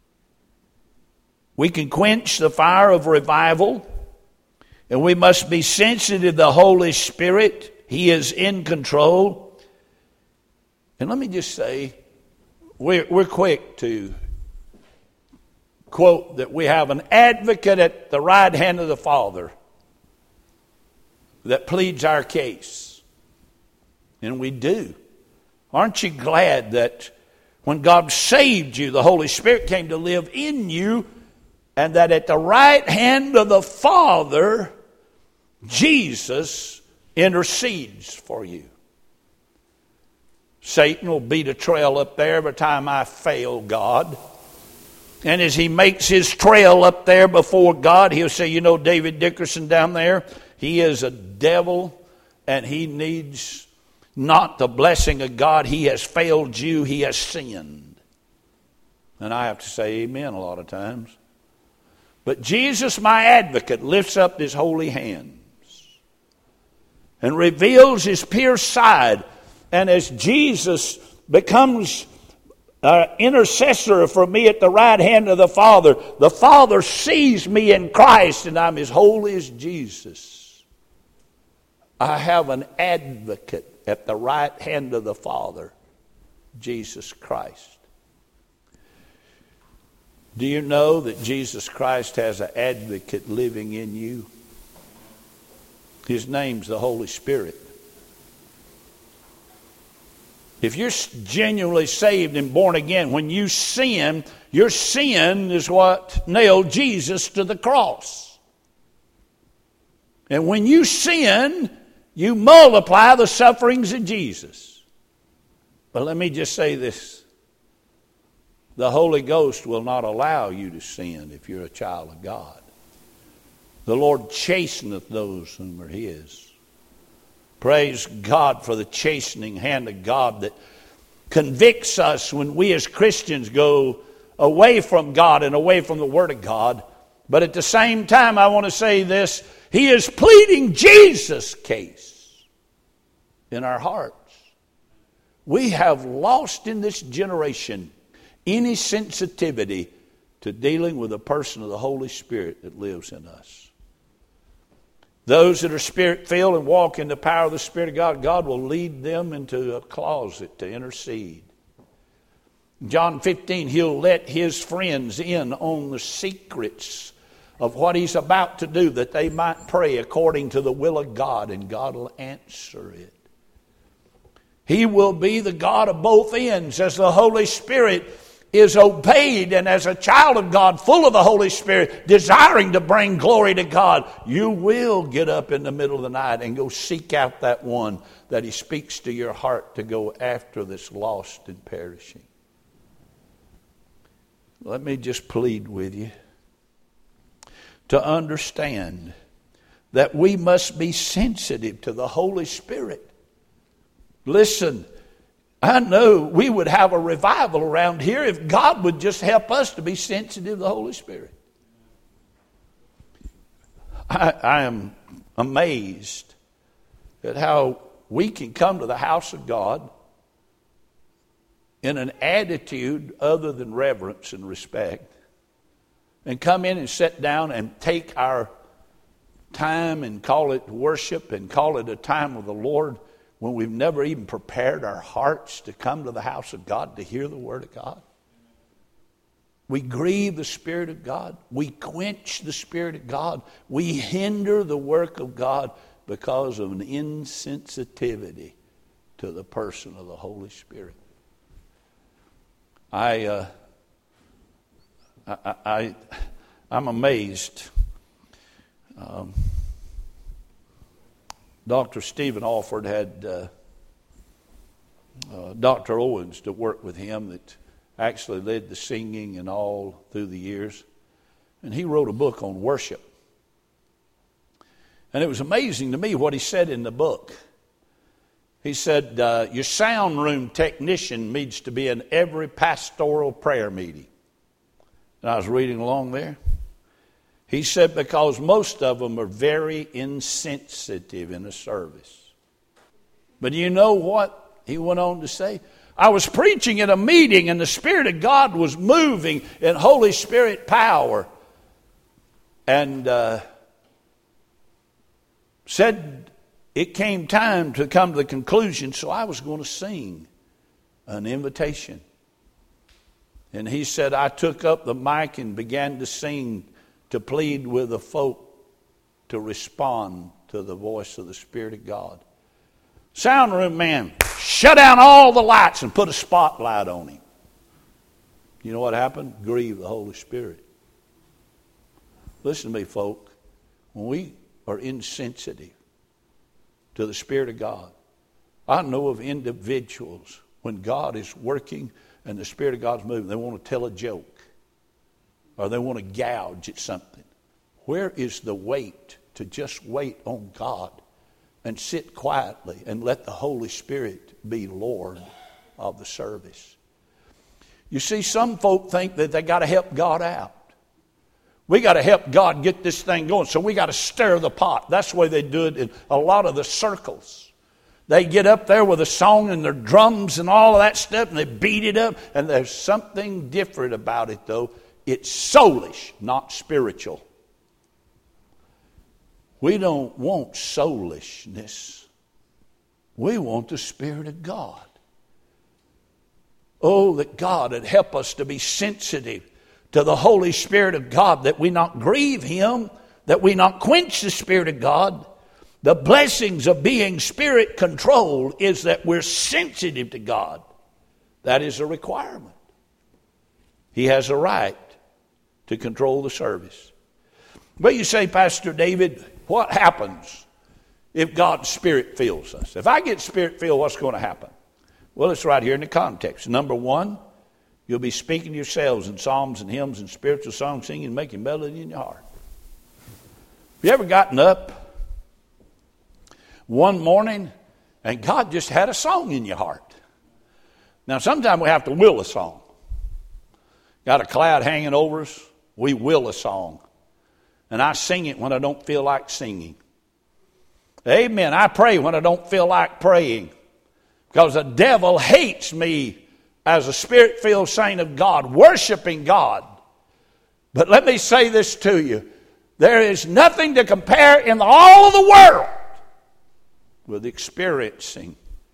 We can quench the fire of revival, and we must be sensitive to the Holy Spirit. He is in control. And let me just say, we're quick to quote that we have an advocate at the right hand of the Father that pleads our case. And we do. Aren't you glad that when God saved you, the Holy Spirit came to live in you, and that at the right hand of the Father, Jesus intercedes for you? Satan will beat a trail up there every time I fail God. And as he makes his trail up there before God, he'll say, you know, David Dickerson down there, he is a devil and he needs not the blessing of God. He has failed you. He has sinned. And I have to say amen a lot of times. But Jesus, my advocate, lifts up his holy hands and reveals his pierced side. And as Jesus becomes intercessor for me at the right hand of the Father sees me in Christ, and I'm as holy as Jesus. I have an advocate at the right hand of the Father, Jesus Christ. Do you know that Jesus Christ has an advocate living in you? His name's the Holy Spirit. If you're genuinely saved and born again, when you sin, your sin is what nailed Jesus to the cross. And when you sin, you multiply the sufferings of Jesus. But let me just say this. The Holy Ghost will not allow you to sin if you're a child of God. The Lord chasteneth those whom are his. Praise God for the chastening hand of God that convicts us when we as Christians go away from God and away from the Word of God. But at the same time, I want to say this. He is pleading Jesus' case in our hearts. We have lost in this generation any sensitivity to dealing with the person of the Holy Spirit that lives in us. Those that are Spirit-filled and walk in the power of the Spirit of God, God will lead them into a closet to intercede. John 15, he'll let his friends in on the secrets of what he's about to do, that they might pray according to the will of God, and God will answer it. He will be the God of both ends as the Holy Spirit is obeyed, and as a child of God, full of the Holy Spirit, desiring to bring glory to God, you will get up in the middle of the night and go seek out that one that he speaks to your heart to go after that's lost and perishing. Let me just plead with you to understand that we must be sensitive to the Holy Spirit. Listen, I know we would have a revival around here if God would just help us to be sensitive to the Holy Spirit. I am amazed at how we can come to the house of God in an attitude other than reverence and respect, and come in and sit down and take our time and call it worship and call it a time with the Lord, when we've never even prepared our hearts to come to the house of God to hear the Word of God. We grieve the Spirit of God. We quench the Spirit of God. We hinder the work of God because of an insensitivity to the person of the Holy Spirit. I'm amazed. Dr. Stephen Alford had Dr. Owens to work with him that actually led the singing and all through the years. And he wrote a book on worship. And it was amazing to me what he said in the book. He said, your sound room technician needs to be in every pastoral prayer meeting. And I was reading along there. He said, because most of them are very insensitive in the service. But you know what he went on to say? I was preaching at a meeting and the Spirit of God was moving in Holy Spirit power. And said it came time to come to the conclusion, so I was going to sing an invitation. And he said, I took up the mic and began to sing, to plead with the folk to respond to the voice of the Spirit of God. Sound room man, shut down all the lights and put a spotlight on him. You know what happened? Grieved the Holy Spirit. Listen to me, folk. When we are insensitive to the Spirit of God, I know of individuals when God is working and the Spirit of God's moving, they want to tell a joke or they want to gouge at something. Where is the weight to just wait on God and sit quietly and let the Holy Spirit be Lord of the service? You see, some folk think that they got to help God out. We got to help God get this thing going, so we got to stir the pot. That's the way they do it in a lot of the circles. They get up there with a song and their drums and all of that stuff, and they beat it up. And there's something different about it, though. It's soulish, not spiritual. We don't want soulishness. We want the Spirit of God. Oh, that God would help us to be sensitive to the Holy Spirit of God, that we not grieve Him, that we not quench the Spirit of God. The blessings of being Spirit controlled is that we're sensitive to God. That is a requirement. He has a right to control the service. But you say, Pastor David, what happens if God's Spirit fills us? If I get Spirit filled, what's going to happen? Well, it's right here in the context. Number one, you'll be speaking to yourselves in psalms and hymns and spiritual songs, singing and making melody in your heart. Have you ever gotten up one morning and God just had a song in your heart? Now, sometimes we have to will a song. Got a cloud hanging over us, we will a song. And I sing it when I don't feel like singing. Amen. I pray when I don't feel like praying. Because the devil hates me as a Spirit-filled saint of God, worshiping God. But let me say this to you. There is nothing to compare in all of the world with experiencing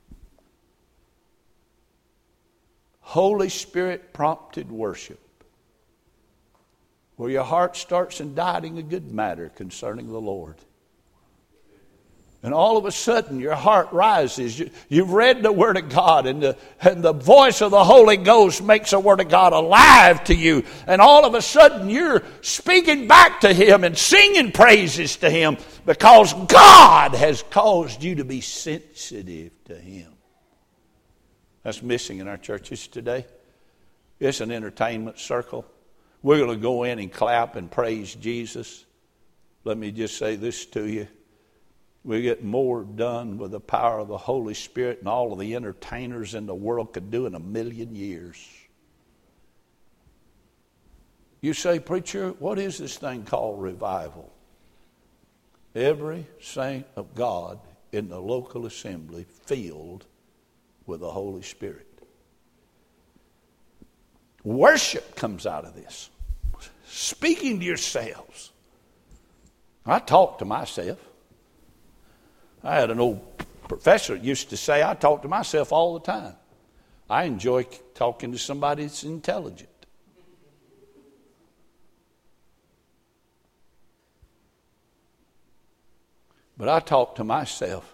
Holy Spirit prompted worship, where your heart starts inditing a good matter concerning the Lord. And all of a sudden your heart rises. You've read the Word of God, and the voice of the Holy Ghost makes the Word of God alive to you. And all of a sudden you're speaking back to Him and singing praises to Him because God has caused you to be sensitive to Him. That's missing in our churches today. It's an entertainment circle. We're going to go in and clap and praise Jesus. Let me just say this to you. We get more done with the power of the Holy Spirit than all of the entertainers in the world could do in 1,000,000 years. You say, preacher, what is this thing called revival? Every saint of God in the local assembly filled with the Holy Spirit. Worship comes out of this. Speaking to yourselves. I talk to myself. I had an old professor that used to say, I talk to myself all the time. I enjoy talking to somebody that's intelligent. But I talk to myself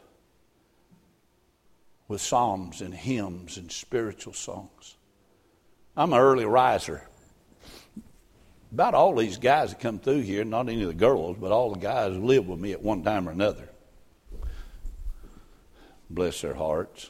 with psalms and hymns and spiritual songs. I'm an early riser. About all these guys that come through here, not any of the girls, but all the guys who live with me at one time or another. Bless their hearts.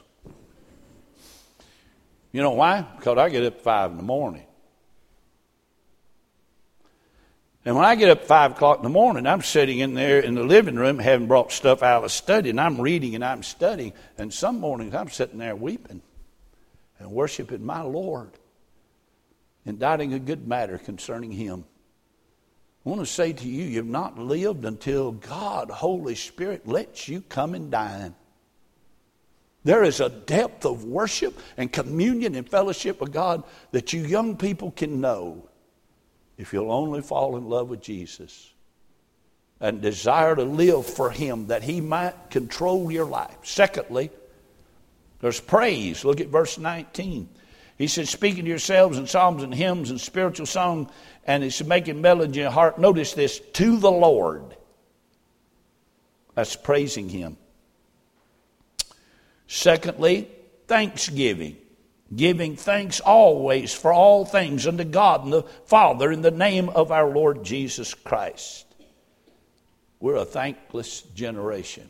You know why? Because I get up at 5 in the morning. And when I get up at 5 o'clock in the morning, I'm sitting in there in the living room, having brought stuff out of the study, and I'm reading and I'm studying. And some mornings I'm sitting there weeping and worshiping my Lord, inditing a good matter concerning Him. I want to say to you, you've not lived until God, Holy Spirit, lets you come and dine. There is a depth of worship and communion and fellowship with God that you young people can know if you'll only fall in love with Jesus and desire to live for Him, that He might control your life. Secondly, there's praise. Look at verse 19. He said, speaking to yourselves in psalms and hymns and spiritual song, and it's making melody in your heart. Notice this, to the Lord. That's praising Him. Secondly, thanksgiving. Giving thanks always for all things unto God and the Father in the name of our Lord Jesus Christ. We're a thankless generation.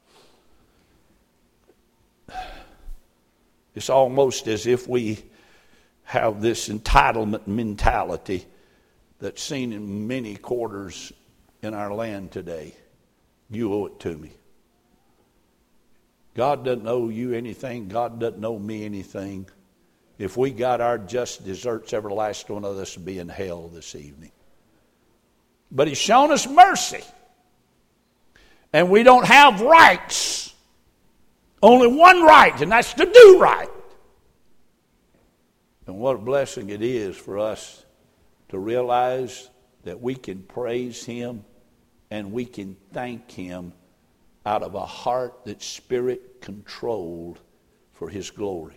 It's almost as if we have this entitlement mentality that's seen in many quarters in our land today. You owe it to me. God doesn't owe you anything. God doesn't owe me anything. If we got our just deserts, every last one of us would be in hell this evening. But He's shown us mercy. And we don't have rights. Only one right, and that's to do right. And what a blessing it is for us to realize that we can praise Him and we can thank Him out of a heart that's Spirit controlled for His glory.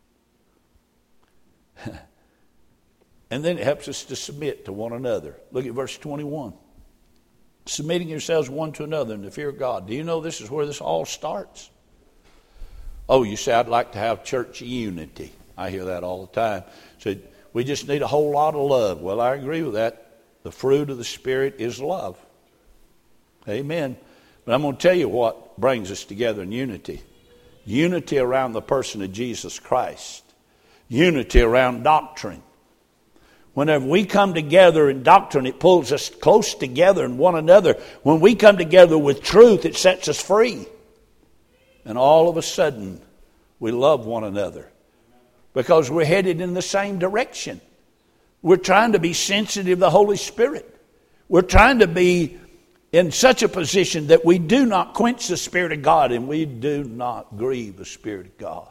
And then it helps us to submit to one another. Look at verse 21. Submitting yourselves one to another in the fear of God. Do you know this is where this all starts? Oh, you say, I'd like to have church unity. I hear that all the time. So we just need a whole lot of love. Well, I agree with that. The fruit of the Spirit is love. Amen. But I'm going to tell you what brings us together in unity. Unity around the person of Jesus Christ. Unity around doctrine. Whenever we come together in doctrine, it pulls us close together in one another. When we come together with truth, it sets us free. And all of a sudden, we love one another. Because we're headed in the same direction. We're trying to be sensitive to the Holy Spirit. We're trying to be in such a position that we do not quench the Spirit of God and we do not grieve the Spirit of God.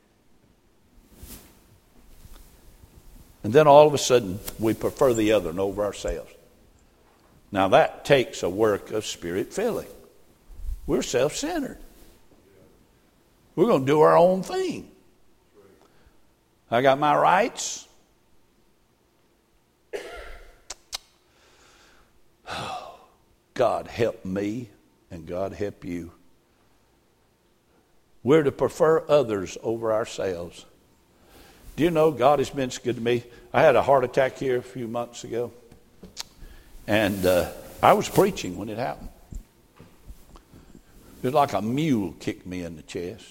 And then all of a sudden, we prefer the other and over ourselves. Now that takes a work of Spirit filling. We're self-centered. We're going to do our own thing. I got my rights. God help me and God help you. We're to prefer others over ourselves. Do you know God has been so good to me? I had a heart attack here a few months ago. And I was preaching when it happened. It was like a mule kicked me in the chest.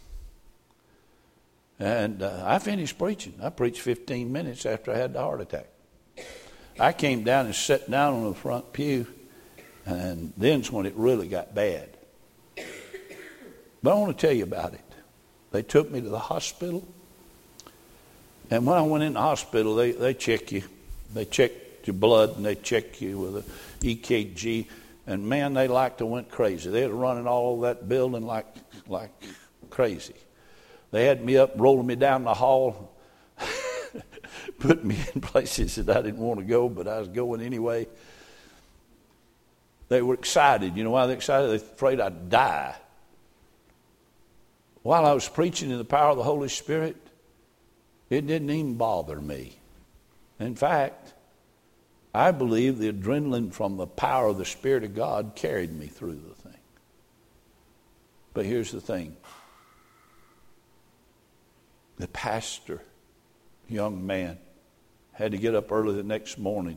And I finished preaching. I preached 15 minutes after I had the heart attack. I came down and sat down on the front pew. And then's when it really got bad. But I want to tell you about it. They took me to the hospital. And when I went in the hospital, they check you. They checked your blood and they check you with an EKG. And man, they like to went crazy. They were running all over that building like crazy. They had me up, rolling me down the hall, putting me in places that I didn't want to go, but I was going anyway. They were excited. You know why they're excited? They're afraid I'd die. While I was preaching in the power of the Holy Spirit, it didn't even bother me. In fact, I believe the adrenaline from the power of the Spirit of God carried me through the thing. But here's the thing. The pastor, young man, had to get up early the next morning.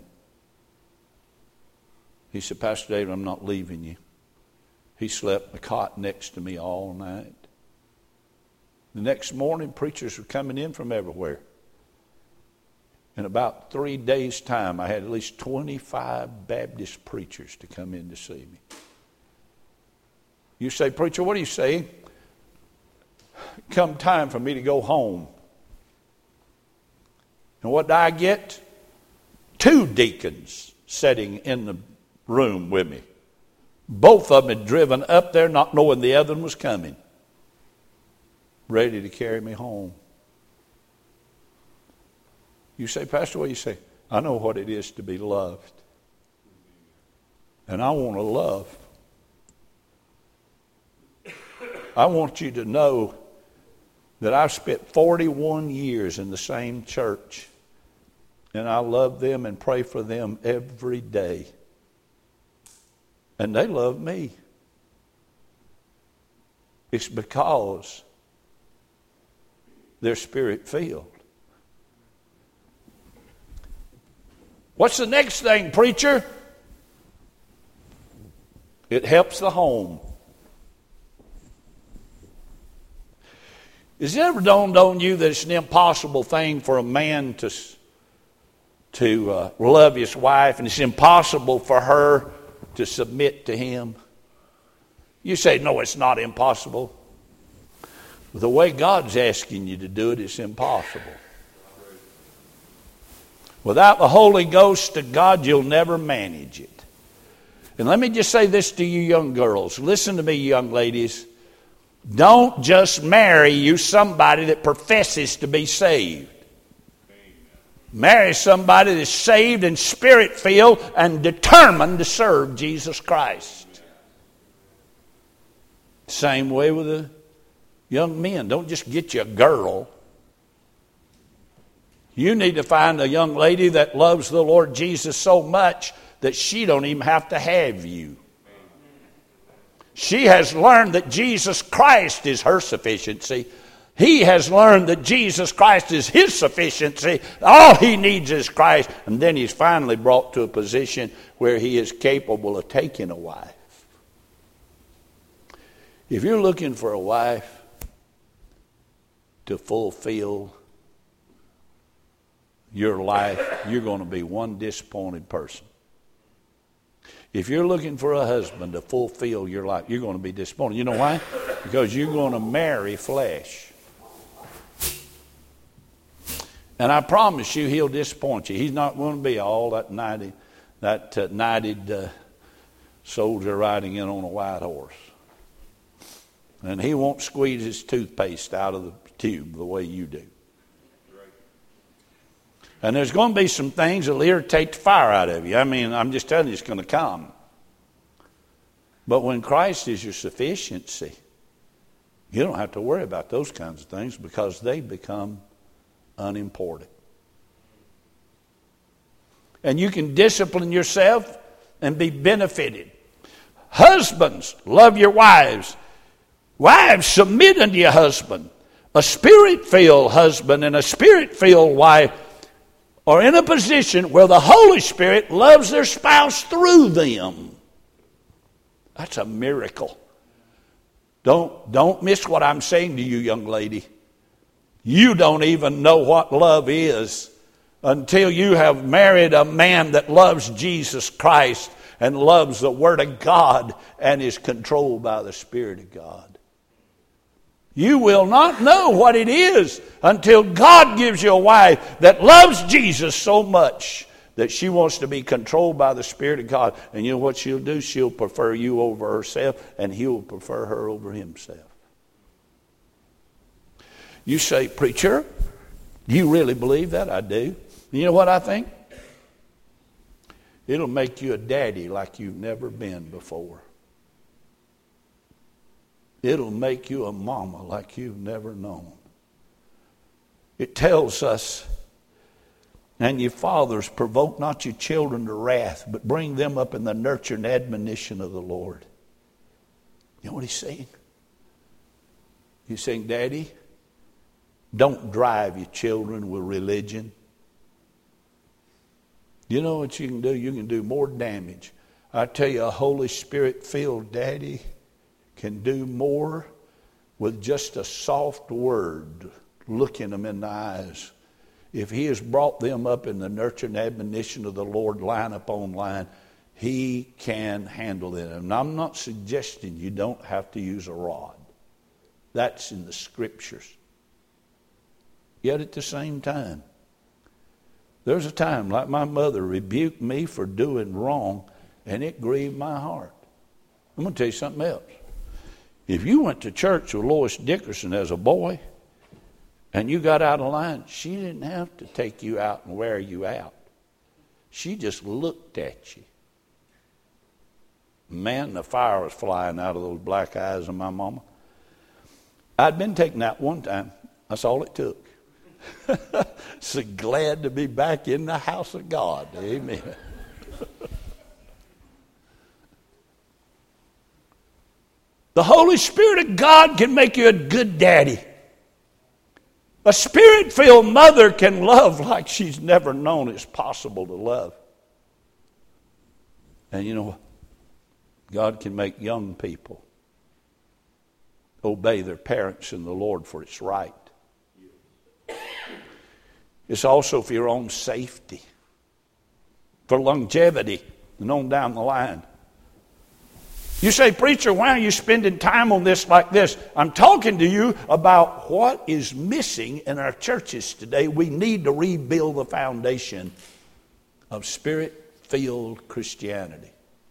He said, Pastor David, I'm not leaving you. He slept in the cot next to me all night. The next morning, preachers were coming in from everywhere. In about 3 days' time, I had at least 25 Baptist preachers to come in to see me. You say, preacher, what are you saying? Come time for me to go home. And what do I get? 2 deacons sitting in the room with me. Both of them had driven up there not knowing the other one was coming, ready to carry me home. You say, Pastor, what do you say? I know what it is to be loved. And I want to love. I want you to know that I've spent 41 years in the same church. And I love them and pray for them every day. And they love me. It's because they're Spirit-filled. What's the next thing, preacher? It helps the home. Has it ever dawned on you that it's an impossible thing for a man to love his wife, and it's impossible for her to submit to him? You say, no, it's not impossible. The way God's asking you to do it, it's impossible. Without the Holy Ghost of God, you'll never manage it. And let me just say this to you young girls. Listen to me, young ladies. Don't just marry you somebody that professes to be saved. Marry somebody that's saved and Spirit-filled and determined to serve Jesus Christ. Same way with the young men. Don't just get you a girl. You need to find a young lady that loves the Lord Jesus so much that she don't even have to have you. She has learned that Jesus Christ is her sufficiency. He has learned that Jesus Christ is his sufficiency. All he needs is Christ. And then he's finally brought to a position where he is capable of taking a wife. If you're looking for a wife to fulfill your life, you're going to be one disappointed person. If you're looking for a husband to fulfill your life, you're going to be disappointed. You know why? Because you're going to marry flesh. And I promise you, he'll disappoint you. He's not going to be all that knighted soldier riding in on a white horse. And he won't squeeze his toothpaste out of the tube the way you do. And there's going to be some things that'll irritate the fire out of you. I mean, I'm just telling you, it's going to come. But when Christ is your sufficiency, you don't have to worry about those kinds of things because they become unimportant. And you can discipline yourself and be benefited. Husbands, love your wives. Wives, submit unto your husband. A Spirit-filled husband and a Spirit-filled wife are in a position where the Holy Spirit loves their spouse through them. That's a miracle. Don't miss what I'm saying to you, young lady. You don't even know what love is until you have married a man that loves Jesus Christ and loves the Word of God and is controlled by the Spirit of God. You will not know what it is until God gives you a wife that loves Jesus so much that she wants to be controlled by the Spirit of God. And you know what she'll do? She'll prefer you over herself, and he'll prefer her over himself. You say, preacher, do you really believe that? I do. You know what I think? It'll make you a daddy like you've never been before. It'll make you a mama like you've never known. It tells us, and ye fathers, provoke not your children to wrath, but bring them up in the nurture and admonition of the Lord. You know what he's saying? He's saying, Daddy, don't drive your children with religion. You know what you can do? You can do more damage. I tell you, a Holy Spirit-filled daddy can do more with just a soft word, looking them in the eyes. if he has brought them up in the nurture and admonition of the Lord line upon line, he can handle them. And I'm not suggesting you don't have to use a rod. That's in the Scriptures. Yet at the same time, there's a time like my mother rebuked me for doing wrong, and it grieved my heart. I'm going to tell you something else. If you went to church with Lois Dickerson as a boy and you got out of line, she didn't have to take you out and wear you out. She just looked at you. Man, the fire was flying out of those black eyes of my mama. I'd been taken out one time. That's all it took. So glad to be back in the house of God. Amen. The Holy Spirit of God can make you a good daddy. A Spirit-filled mother can love like she's never known it's possible to love. And you know what? God can make young people obey their parents in the Lord, for it's right. It's also for your own safety, for longevity, and on down the line. You say, preacher, why are you spending time on this like this? I'm talking to you about what is missing in our churches today. We need to rebuild the foundation of Spirit-filled Christianity.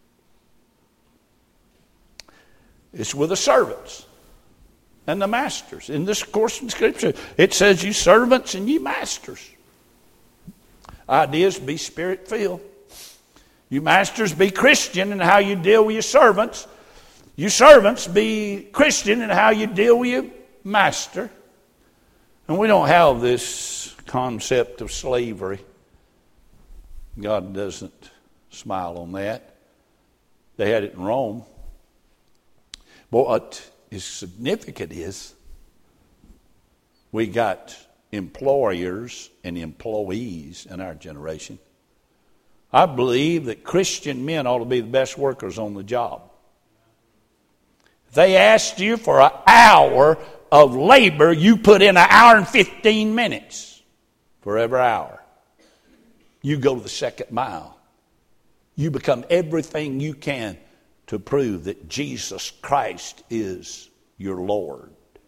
It's with the servants and the masters. In this course in Scripture, it says, you servants and ye masters. Ideas, be Spirit-filled. You masters, be Christian in how you deal with your servants. You servants, be Christian in how you deal with your master. And we don't have this concept of slavery. God doesn't smile on that. They had it in Rome. But what is significant is we got employers and employees in our generation. I believe that Christian men ought to be the best workers on the job. If they asked you for an hour of labor, you put in an hour and 15 minutes for every hour. You go to the second mile. You become everything you can to prove that Jesus Christ is your Lord.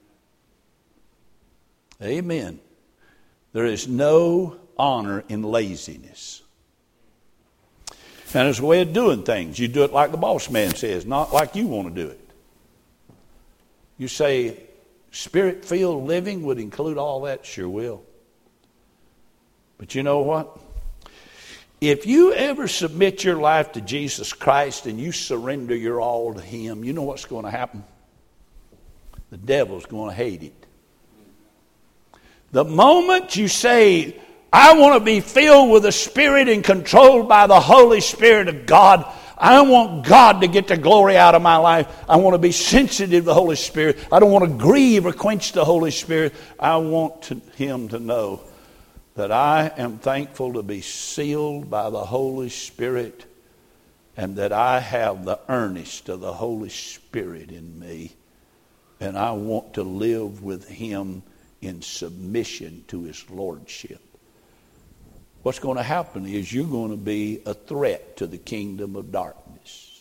Amen. There is no honor in laziness. And there's a way of doing things. You do it like the boss man says, not like you want to do it. You say, Spirit-filled living would include all that? Sure will. But you know what? If you ever submit your life to Jesus Christ and you surrender your all to Him, you know what's going to happen? The devil's going to hate it. The moment you say, I want to be filled with the Spirit and controlled by the Holy Spirit of God, I want God to get the glory out of my life. I want to be sensitive to the Holy Spirit. I don't want to grieve or quench the Holy Spirit. I want Him to know that I am thankful to be sealed by the Holy Spirit and that I have the earnest of the Holy Spirit in me. And I want to live with Him in submission to His Lordship. What's going to happen is you're going to be a threat to the kingdom of darkness.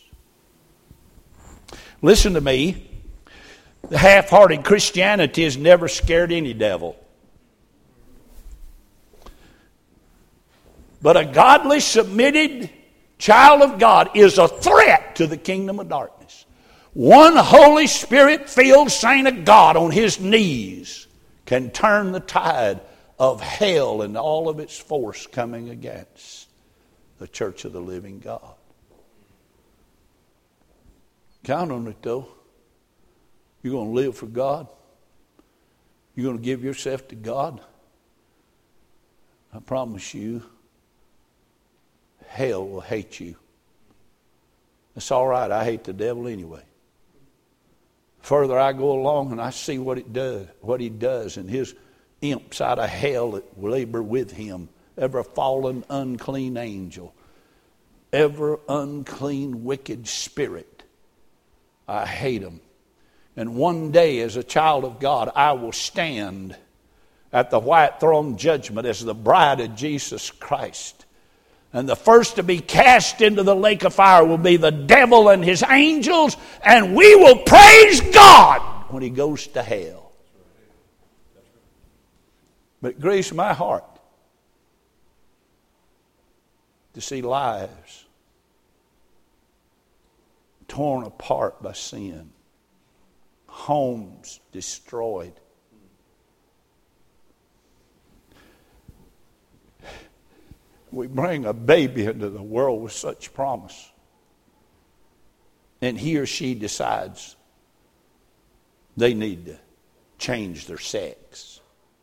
Listen to me. The half-hearted Christianity has never scared any devil. But a godly, submitted child of God is a threat to the kingdom of darkness. One Holy Spirit-filled saint of God on his knees can turn the tide of hell and all of its force coming against the church of the living God. Count on it, though. You're going to live for God. You're going to give yourself to God. I promise you, hell will hate you. It's all right. I hate the devil anyway. Further I go along and I see what he does, and his imps out of hell that labor with him, every fallen, unclean angel, every unclean, wicked spirit. I hate them. And one day, as a child of God, I will stand at the white throne judgment as the bride of Jesus Christ. And the first to be cast into the lake of fire will be the devil and his angels, and we will praise God when he goes to hell. But it grieves my heart to see lives torn apart by sin, homes destroyed. We bring a baby into the world with such promise, and he or she decides they need to change their sex.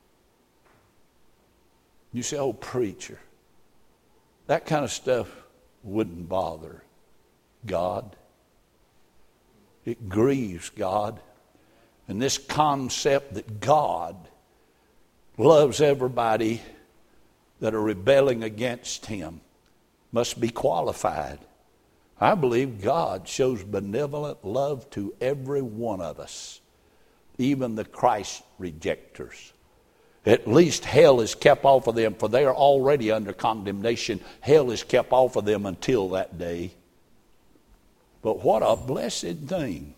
You say, oh, preacher, that kind of stuff wouldn't bother God. It grieves God. And this concept that God loves everybody that are rebelling against him must be qualified. I believe God shows benevolent love to every one of us, even the Christ rejectors. At least hell is kept off of them, for they are already under condemnation. Hell is kept off of them until that day. But what a blessed thing.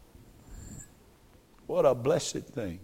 What a blessed thing.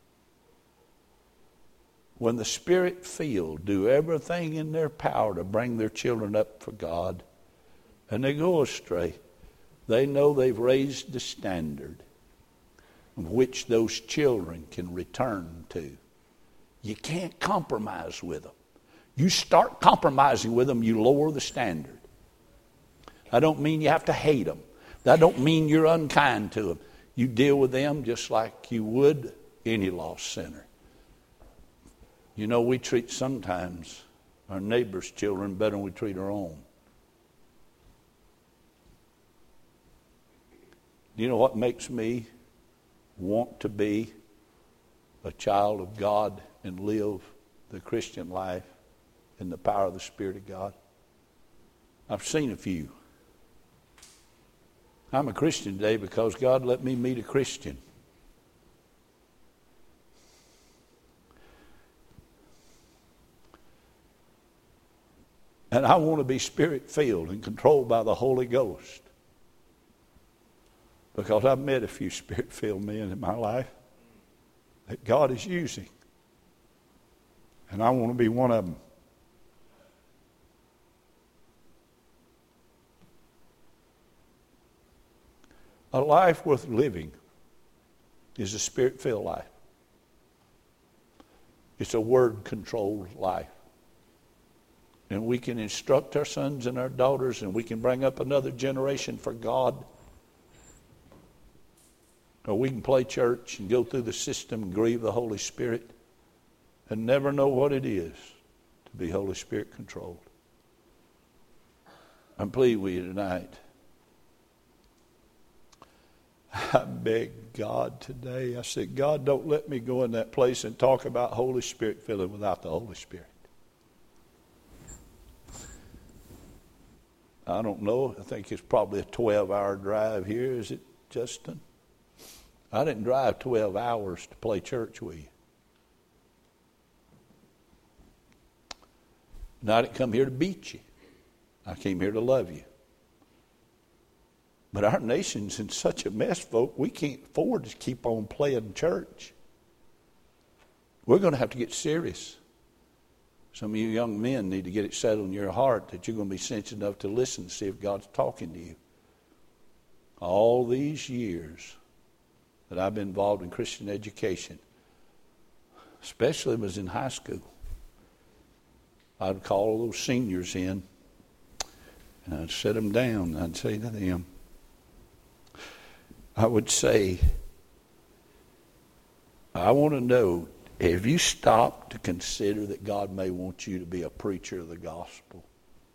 When the Spirit-filled do everything in their power to bring their children up for God, and they go astray, they know they've raised the standard of which those children can return to. You can't compromise with them. You start compromising with them, you lower the standard. I don't mean you have to hate them. That don't mean you're unkind to them. You deal with them just like you would any lost sinner. You know, we treat sometimes our neighbor's children better than we treat our own. You know what makes me want to be a child of God and live the Christian life in the power of the Spirit of God? I've seen a few. I'm a Christian today because God let me meet a Christian. And I want to be Spirit-filled and controlled by the Holy Ghost. Because I've met a few Spirit-filled men in my life that God is using. And I want to be one of them. A life worth living is a Spirit-filled life. It's a Word-controlled life. And we can instruct our sons and our daughters, and we can bring up another generation for God. Or we can play church and go through the system and grieve the Holy Spirit and never know what it is to be Holy Spirit controlled. I'm pleading with you tonight. I beg God today. I said, God, don't let me go in that place and talk about Holy Spirit filling without the Holy Spirit. I don't know. I think it's probably a 12-hour drive here. Is it, Justin? I didn't drive 12 hours to play church with you. And I didn't come here to beat you. I came here to love you. But our nation's in such a mess, folk, we can't afford to keep on playing church. We're going to have to get serious. Some of you young men need to get it settled in your heart that you're going to be sensitive enough to listen to see if God's talking to you. All these years that I've been involved in Christian education, especially when I was in high school, I'd call those seniors in and I'd sit them down and I'd say to them, I would say, I want to know, have you stopped to consider that God may want you to be a preacher of the gospel?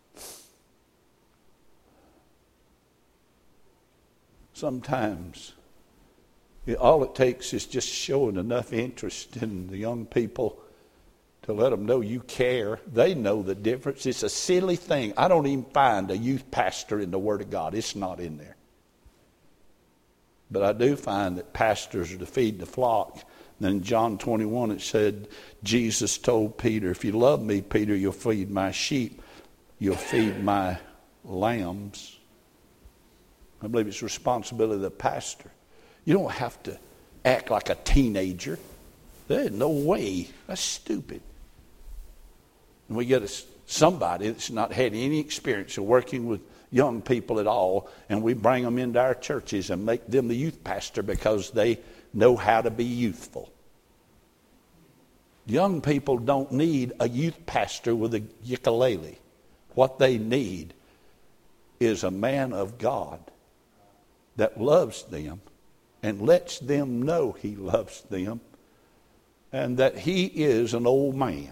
Sometimes all it takes is just showing enough interest in the young people to let them know you care. They know the difference. It's a silly thing. I don't even find a youth pastor in the Word of God. It's not in there. But I do find that pastors are to feed the flock. Then in John 21 it said, Jesus told Peter, if you love me, Peter, you'll feed my sheep. You'll feed my lambs. I believe it's the responsibility of the pastor. You don't have to act like a teenager. There's no way. That's stupid. And we get somebody that's not had any experience of working with young people at all, and we bring them into our churches and make them the youth pastor because they know how to be youthful. Young people don't need a youth pastor with a ukulele. What they need is a man of God that loves them and lets them know he loves them and that he is an old man.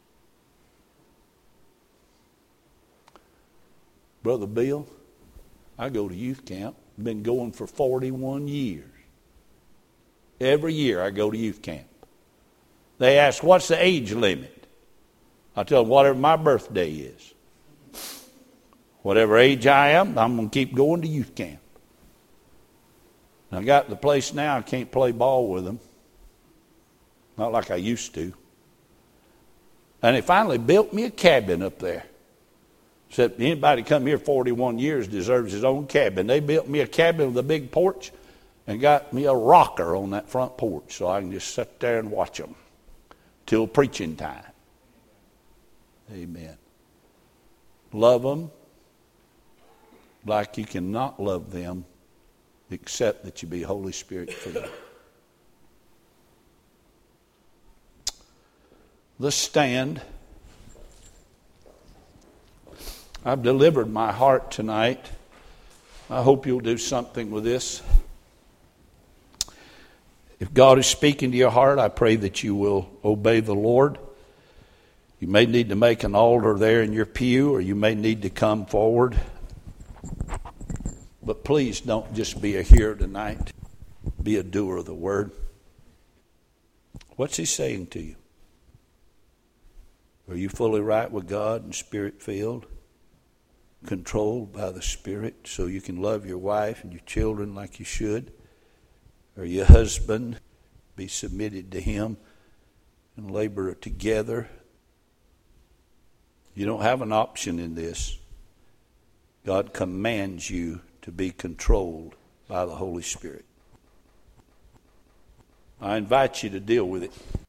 Brother Bill, I go to youth camp. I've been going for 41 years. Every year I go to youth camp. They ask, what's the age limit? I tell them, whatever my birthday is. Whatever age I am, I'm going to keep going to youth camp. And I got to the place now I can't play ball with them. Not like I used to. And they finally built me a cabin up there. Said anybody come here 41 years deserves his own cabin. They built me a cabin with a big porch and got me a rocker on that front porch so I can just sit there and watch them till preaching time. Amen. Love them like you cannot love them except that you be Holy Spirit filled. Let's stand. I've delivered my heart tonight. I hope you'll do something with this. If God is speaking to your heart, I pray that you will obey the Lord. You may need to make an altar there in your pew, or you may need to come forward. But please don't just be a hearer tonight. Be a doer of the word. What's he saying to you? Are you fully right with God and spirit-filled? Controlled by the Spirit so you can love your wife and your children like you should? Or your husband, be submitted to him and labor together? You don't have an option in this. God commands you to be controlled by the Holy Spirit. I invite you to deal with it.